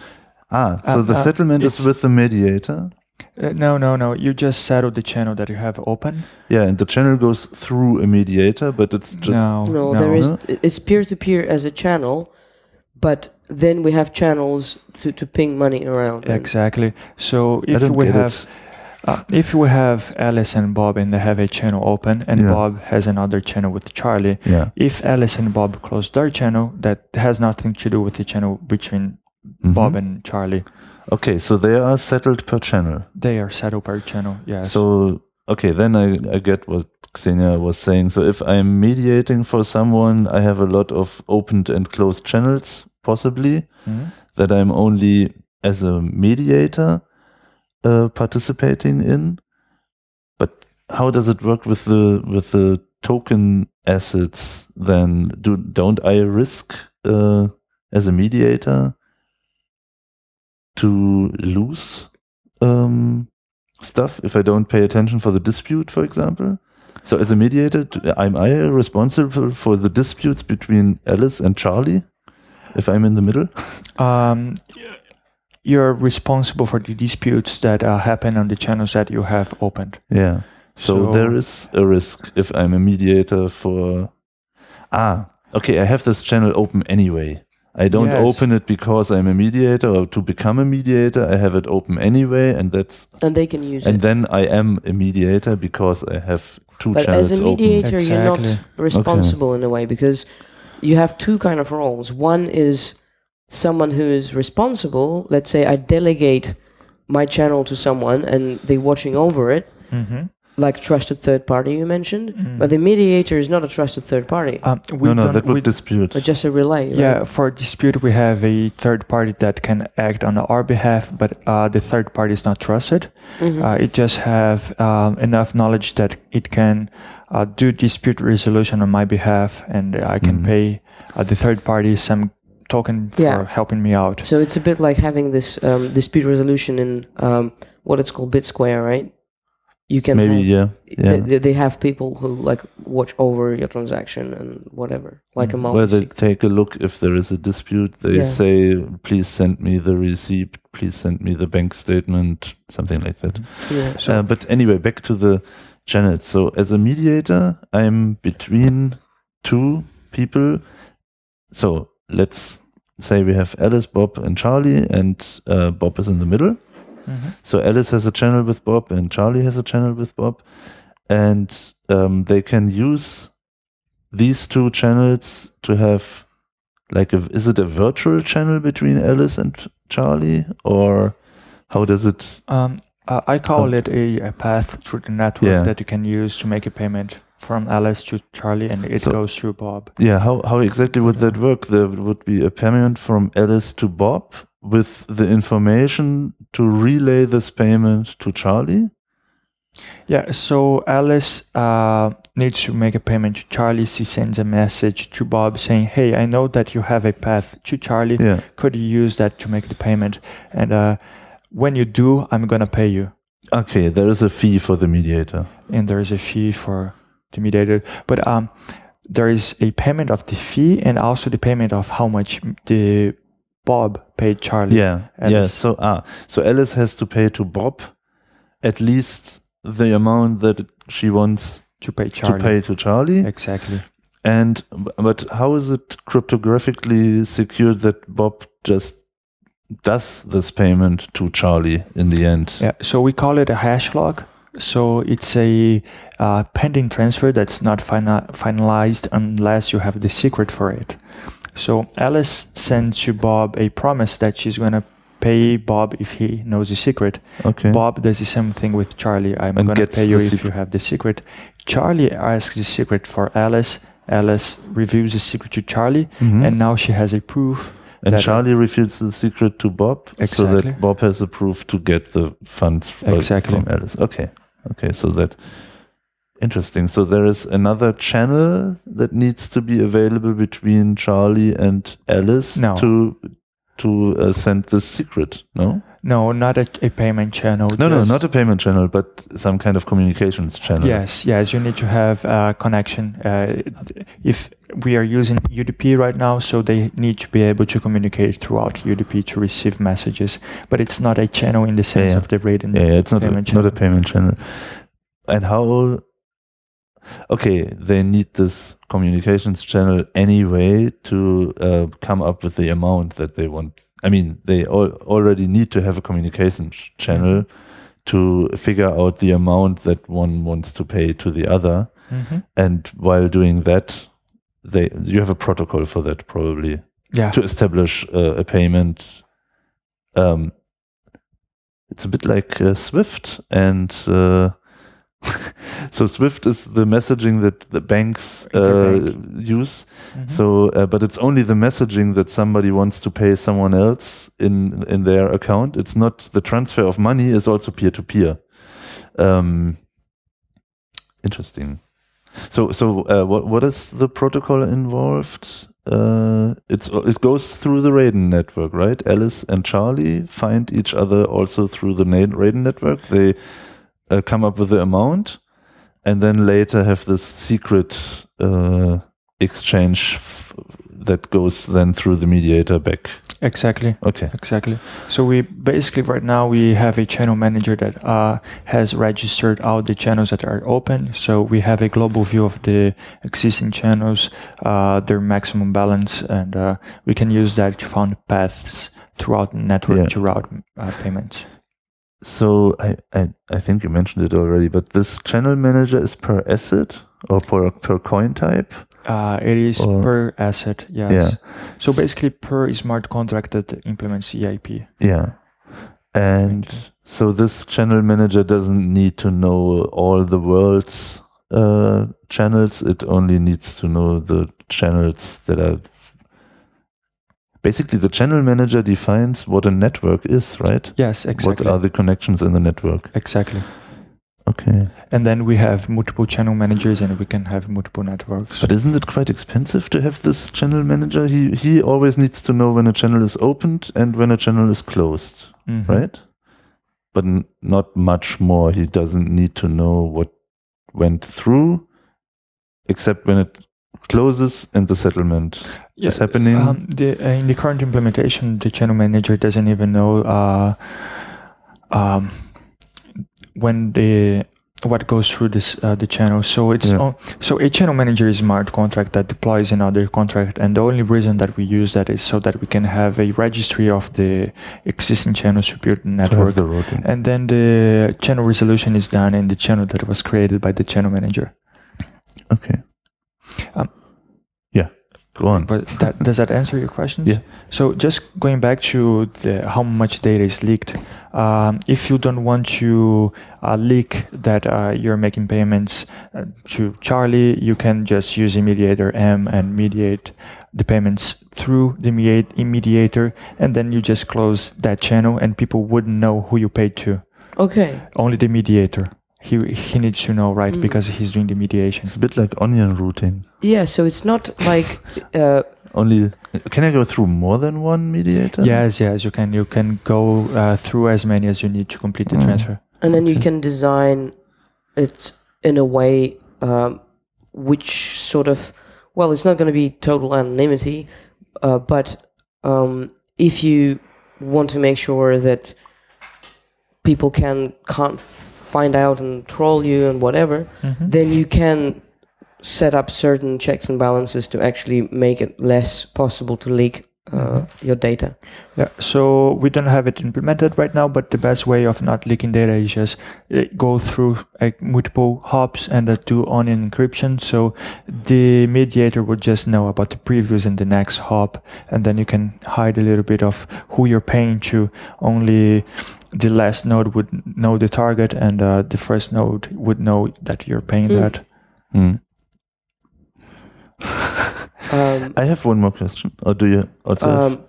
Ah, so Uh, the uh, settlement is it's- with the mediator? Uh, no, no, no. You just settle the channel that you have open. Yeah, and the channel goes through a mediator, but it's just. no, No, no. there is, No? it's peer to peer as a channel, but then we have channels to, to ping money around. and- Exactly. So I if don't we get have it. Uh, if we have Alice and Bob and they have a channel open and Yeah. Bob has another channel with Charlie, Yeah. if Alice and Bob close their channel, that has nothing to do with the channel between Mhm. Bob and Charlie. Okay, so they are settled per channel. They are settled per channel, yes. So, okay, then I, I get what Xenia was saying. So if I'm mediating for someone, I have a lot of opened and closed channels, possibly, Mhm. that I'm only as a mediator uh, participating in. But how does it work with the with the token assets then? Do don't I risk uh, as a mediator to lose um, stuff if I don't pay attention for the dispute, for example? So as a mediator, do- am I responsible for the disputes between Alice and Charlie if I'm in the middle? Um, you're responsible for the disputes that uh, happen on the channels that you have opened. Yeah. So, So- there is a risk if I'm a mediator for. Ah, okay. I have this channel open anyway. I don't Yes. open it because I'm a mediator or to become a mediator. I have it open anyway, and that's And they can use and it. then I am a mediator because I have two But channels as a open. mediator, you're not Exactly. responsible in a way because you have two kind of roles. One is someone who is responsible. Let's say I delegate my channel to someone and they're watching over it, Mm-hmm. like trusted third party you mentioned. Mm. But the mediator is not a trusted third party, Um, we No, no, don't- that we would dispute. but just a relay. Right? Yeah, for dispute, we have a third party that can act on our behalf, but uh, the third party is not trusted. Mhm. Uh, it just have um, enough knowledge that it can uh, do dispute resolution on my behalf, and I can Mhm. pay uh, the third party some token for Yeah. helping me out. So it's a bit like having this um, dispute resolution in um, what it's called BitSquare, right? You can Maybe, have, yeah. Yeah. They, they have people who like watch over your transaction and whatever, like Mm. a Where they multi. take a look if there is a dispute. They Yeah. say, please send me the receipt, please send me the bank statement, something like that. Yeah. So, Uh, but anyway, back to the channel. So as a mediator, I'm between two people. So let's say we have Alice, Bob, and Charlie, and uh, Bob is in the middle. mhm. So Alice has a channel with Bob, and Charlie has a channel with Bob, and um, they can use these two channels to have like a, is it a virtual channel between Alice and Charlie, or how does it? Um, uh, I call Oh. it a, a path through the network Yeah. that you can use to make a payment from Alice to Charlie, and it So- goes through Bob. Yeah, how how exactly would that work? There would be a payment from Alice to Bob, with the information to relay this payment to Charlie? Yeah, so Alice uh, needs to make a payment to Charlie. She sends a message to Bob saying, hey, I know that you have a path to Charlie. Yeah. Could you use that to make the payment? And uh, when you do, I'm going to pay you. Okay, there is a fee for the mediator. And there is a fee for the mediator. But um, there is a payment of the fee and also the payment of how much the Bob paid Charlie. Yeah, Alice. yeah. So, ah, so Alice has to pay to Bob at least the amount that she wants to pay Charlie. to pay to Charlie. Exactly. And but how is it cryptographically secured that Bob just does this payment to Charlie in the end? Yeah. So we call it a hash log. So it's a uh, pending transfer that's not final- finalized unless you have the secret for it. So Alice sends to Bob a promise that she's going to pay Bob if he knows the secret. Okay. Bob does the same thing with Charlie. I'm going to pay you if secret. you have the secret. Charlie asks the secret for Alice. Alice reveals the secret to Charlie, mm-hmm. and now she has a proof. And Charlie reveals the secret to Bob, exactly. so that Bob has a proof to get the funds uh, exactly. from Alice. Okay. Okay, so that interesting. So there is another channel that needs to be available between Charlie and Alice no. to to uh, send the secret. No, no, not a, a payment channel. No, no, not a payment channel, but some kind of communications channel. Yes, yes. You need to have a connection. Uh, if we are using U D P right now, so they need to be able to communicate throughout U D P to receive messages. But it's not a channel in the sense yeah. of the rate and yeah, yeah, it's not payment a, channel. not a payment channel. And how? Okay, they need this communications channel anyway to uh, come up with the amount that they want. I mean, they al- already need to have a communications channel mm-hmm. to figure out the amount that one wants to pay to the other. Mm-hmm. And while doing that, they you have a protocol for that probably yeah. to establish uh, a payment. Um, it's a bit like uh, Swift and. Uh, so Swift is the messaging that the banks uh, use. Mm-hmm. So, uh, but it's only the messaging that somebody wants to pay someone else in in their account. It's not the transfer of money. Is also peer to peer. Um, interesting. So, so uh, what what is the protocol involved? Uh, it's it goes through the Raiden network, right? Alice and Charlie find each other also through the Raiden network. They Uh, come up with the amount, and then later have this secret uh, exchange f- that goes then through the mediator back. Exactly. Okay. Exactly. So we basically right now we have a channel manager that uh, has registered all the channels that are open. So we have a global view of the existing channels, uh, their maximum balance, and uh, we can use that to find paths throughout the network yeah. to route uh, payments. So I, I I think you mentioned it already, but this channel manager is per asset or per per coin type? Uh, it is or, per asset, yes. Yeah. So basically per smart contract that implements E I P. Yeah. And so this channel manager doesn't need to know all the world's uh, channels. It only needs to know the channels that are basically, the channel manager defines what a network is, right? Yes, exactly. What are the connections in the network? Exactly. Okay. And then we have multiple channel managers and we can have multiple networks. But isn't it quite expensive to have this channel manager? He he always needs to know when a channel is opened and when a channel is closed, mm-hmm. right? But n- not much more. He doesn't need to know what went through, except when it closes and the settlement yeah, is happening. Um, the, uh, in the current implementation, the channel manager doesn't even know uh, um, when the what goes through this uh, the channel. So it's yeah. oh, so a channel manager is a smart contract that deploys another contract, and the only reason that we use that is so that we can have a registry of the existing channels to build the network, the routing. And then the channel resolution is done in the channel that was created by the channel manager. Okay. Um, yeah, go on. But that, does that answer your questions? Yeah. So just going back to the, how much data is leaked, um, if you don't want to uh, leak that uh, you're making payments uh, to Charlie, you can just use a mediator M and mediate the payments through the mediate- mediator, and then you just close that channel, and people wouldn't know who you paid to. Okay. Only the mediator. He he needs to know, right? Mm. Because he's doing the mediation. It's a bit like onion routing. Yeah, so it's not like uh, Only can I go through more than one mediator? Yes, yes, you can. You can go uh, through as many as you need to complete the Mm. transfer. and then you Okay. can design it in a way um, which sort of, well, it's not going to be total anonymity, uh, but um, if you want to make sure that people can can't find out and troll you and whatever, Mhm. then you can set up certain checks and balances to actually make it less possible to leak uh, your data. Yeah, so we don't have it implemented right now, but the best way of not leaking data is just uh, go through uh, multiple hops and uh, do onion encryption. So the mediator would just know about the previous and the next hop, and then you can hide a little bit of who you're paying to. Only the last node would know the target, and uh, the first node would know that you're paying Mm. that. Mm. Um, I have one more question. Or do you also have? um,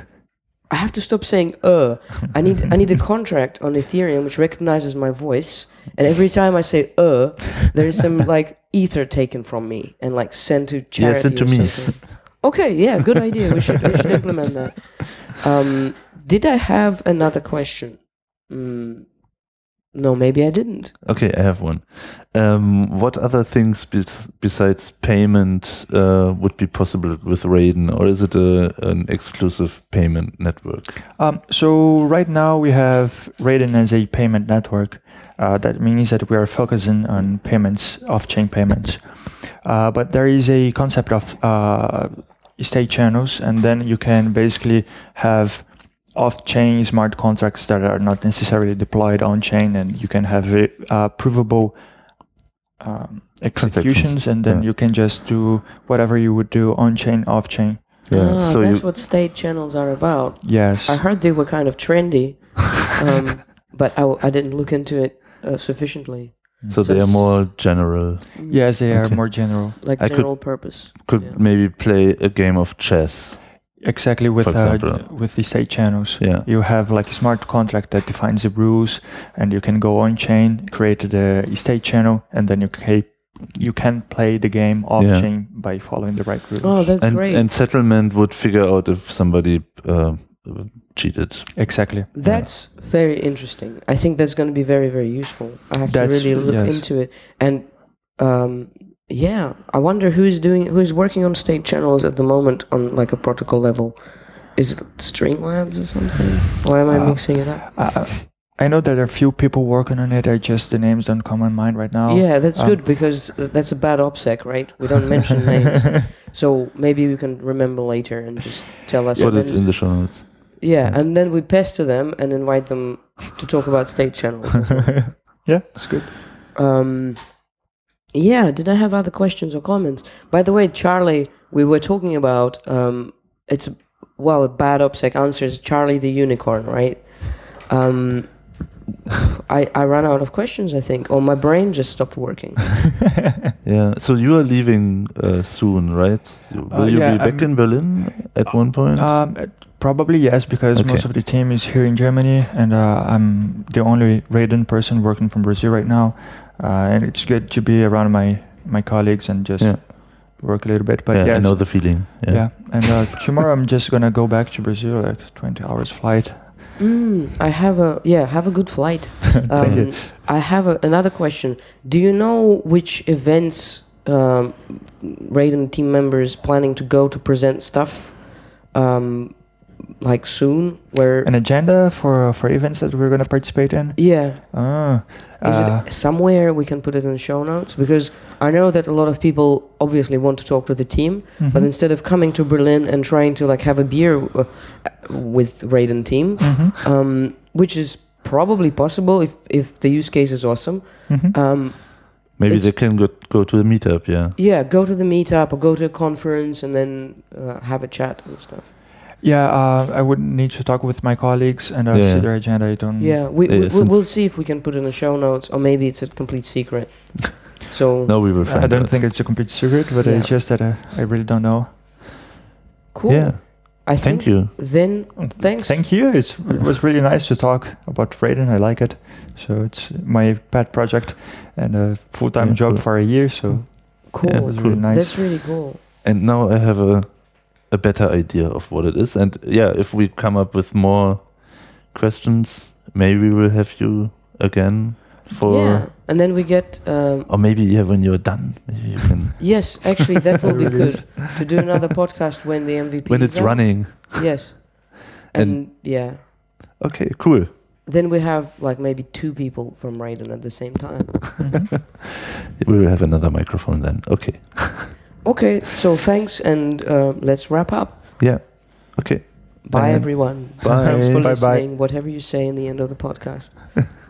I have to stop saying "uh." I need I need a contract on Ethereum which recognizes my voice, and every time I say "uh," there is some like ether taken from me and like sent to charity. Yeah, sent to or me. something. Okay, yeah, good idea. We should we should implement that. Um, did I have another question? Mm, no, maybe I didn't. Okay, I have one. Um, what other things bes- besides payment uh, would be possible with Raiden, or is it a, an exclusive payment network? Um, so right now we have Raiden as a payment network. Uh, that means that we are focusing on payments, off-chain payments. Uh, but there is a concept of uh, state channels, and then you can basically have off-chain smart contracts that are not necessarily deployed on-chain, and you can have uh, provable um, executions, and then yeah. you can just do whatever you would do on-chain, off-chain. Yeah, ah, so that's you, what state channels are about. Yes. I heard they were kind of trendy, um, but I, w- I didn't look into it uh, sufficiently. so they are s- more general. Mm, Yes, they are Okay. more general. like I could- general purpose. Could Yeah. maybe play a game of chess. Exactly, with For uh, example. with the state channels. Yeah. You have like a smart contract that defines the rules, and you can go on chain, create the state channel, and then you can you can play the game off Yeah. chain by following the right rules. Oh, that's and, great. and settlement would figure out if somebody uh, cheated. Exactly. That's very interesting. I think that's going to be very, very useful. I have That's- to really look yes. into it. And um, yeah, I wonder who's doing, who's working on state channels at the moment on like a protocol level. Is it Streamlabs or something? Or am I Uh, mixing it up? Uh, I know that there are few people working on it. I just the names don't come in mind right now. Yeah, that's um, good because uh, that's a bad OPSEC, right? We don't mention names. So maybe we can remember later and just tell us. Put and it then- in the show notes. yeah, and then we pester them and invite them to talk about state channels. as well. Yeah, it's good. Um, yeah, did I have other questions or comments? By the way, Charlie, we were talking about, um, it's, well, a bad OPSEC answer is Charlie the Unicorn, right? Um, I, I ran out of questions, I think, or my brain just stopped working. Yeah. So you are leaving uh, soon, right? You- Will Uh, you yeah, be back I'm- in Berlin at one point? Um, uh, probably yes, because Okay. most of the team is here in Germany, and uh, I'm the only Raiden person working from Brazil right now. Uh, and it's good to be around my, my colleagues and just Yeah. work a little bit. But yeah, yes, I know the feeling. yeah. Yeah. And uh, tomorrow I'm just gonna go back to Brazil, like twenty hours flight. Mm, I have a, yeah, have a good flight. Thank you. Um, I have a, another question. Do you know which events um, Raiden team members planning to go to present stuff um, like soon? Where An agenda for for events that we're gonna participate in. yeah, Ah, is uh, it somewhere we can put it in the show notes? Because I know that a lot of people obviously want to talk to the team, mhm. but instead of coming to Berlin and trying to like have a beer uh, with Raiden team, Mhm, um, which is probably possible if if the use case is awesome. mhm. Um, Maybe It's- they can go, go to the meetup. Yeah. Yeah, go to the meetup or go to a conference and then uh, have a chat and stuff. Yeah, uh, I would need to talk with my colleagues and uh, Yeah. see their agenda. I don't. Yeah, we, Yeah, we, since- we'll see if we can put it in the show notes, or maybe it's a complete secret. So No, we will find I don't out. think it's a complete secret, but Yeah. it's just that uh, I really don't know. cool. Yeah. I Thank think you. then thanks. Thank you. It's, it was really nice to talk about Raiden. I like it. So it's my pet project and a full-time Yeah, job cool. for a year. So Cool. Yeah, it was cool. really nice. That's really cool. And now I have a a better idea of what it is. And yeah, if we come up with more questions, maybe we'll have you again for. Yeah, and then we get. Um, Or maybe yeah, when you're done, maybe you can. yes, actually, that will be Really good is. to do another podcast when the M V P. when is it's done. running. Yes, and, And- yeah, Okay, cool. then we have like maybe two people from Raiden at the same time. We will have another microphone then. Okay. Okay, so thanks, and uh, let's wrap up. Yeah. Okay. Bye, Bye. everyone. Bye. Thanks for Bye-bye. listening. Whatever you say in the end of the podcast.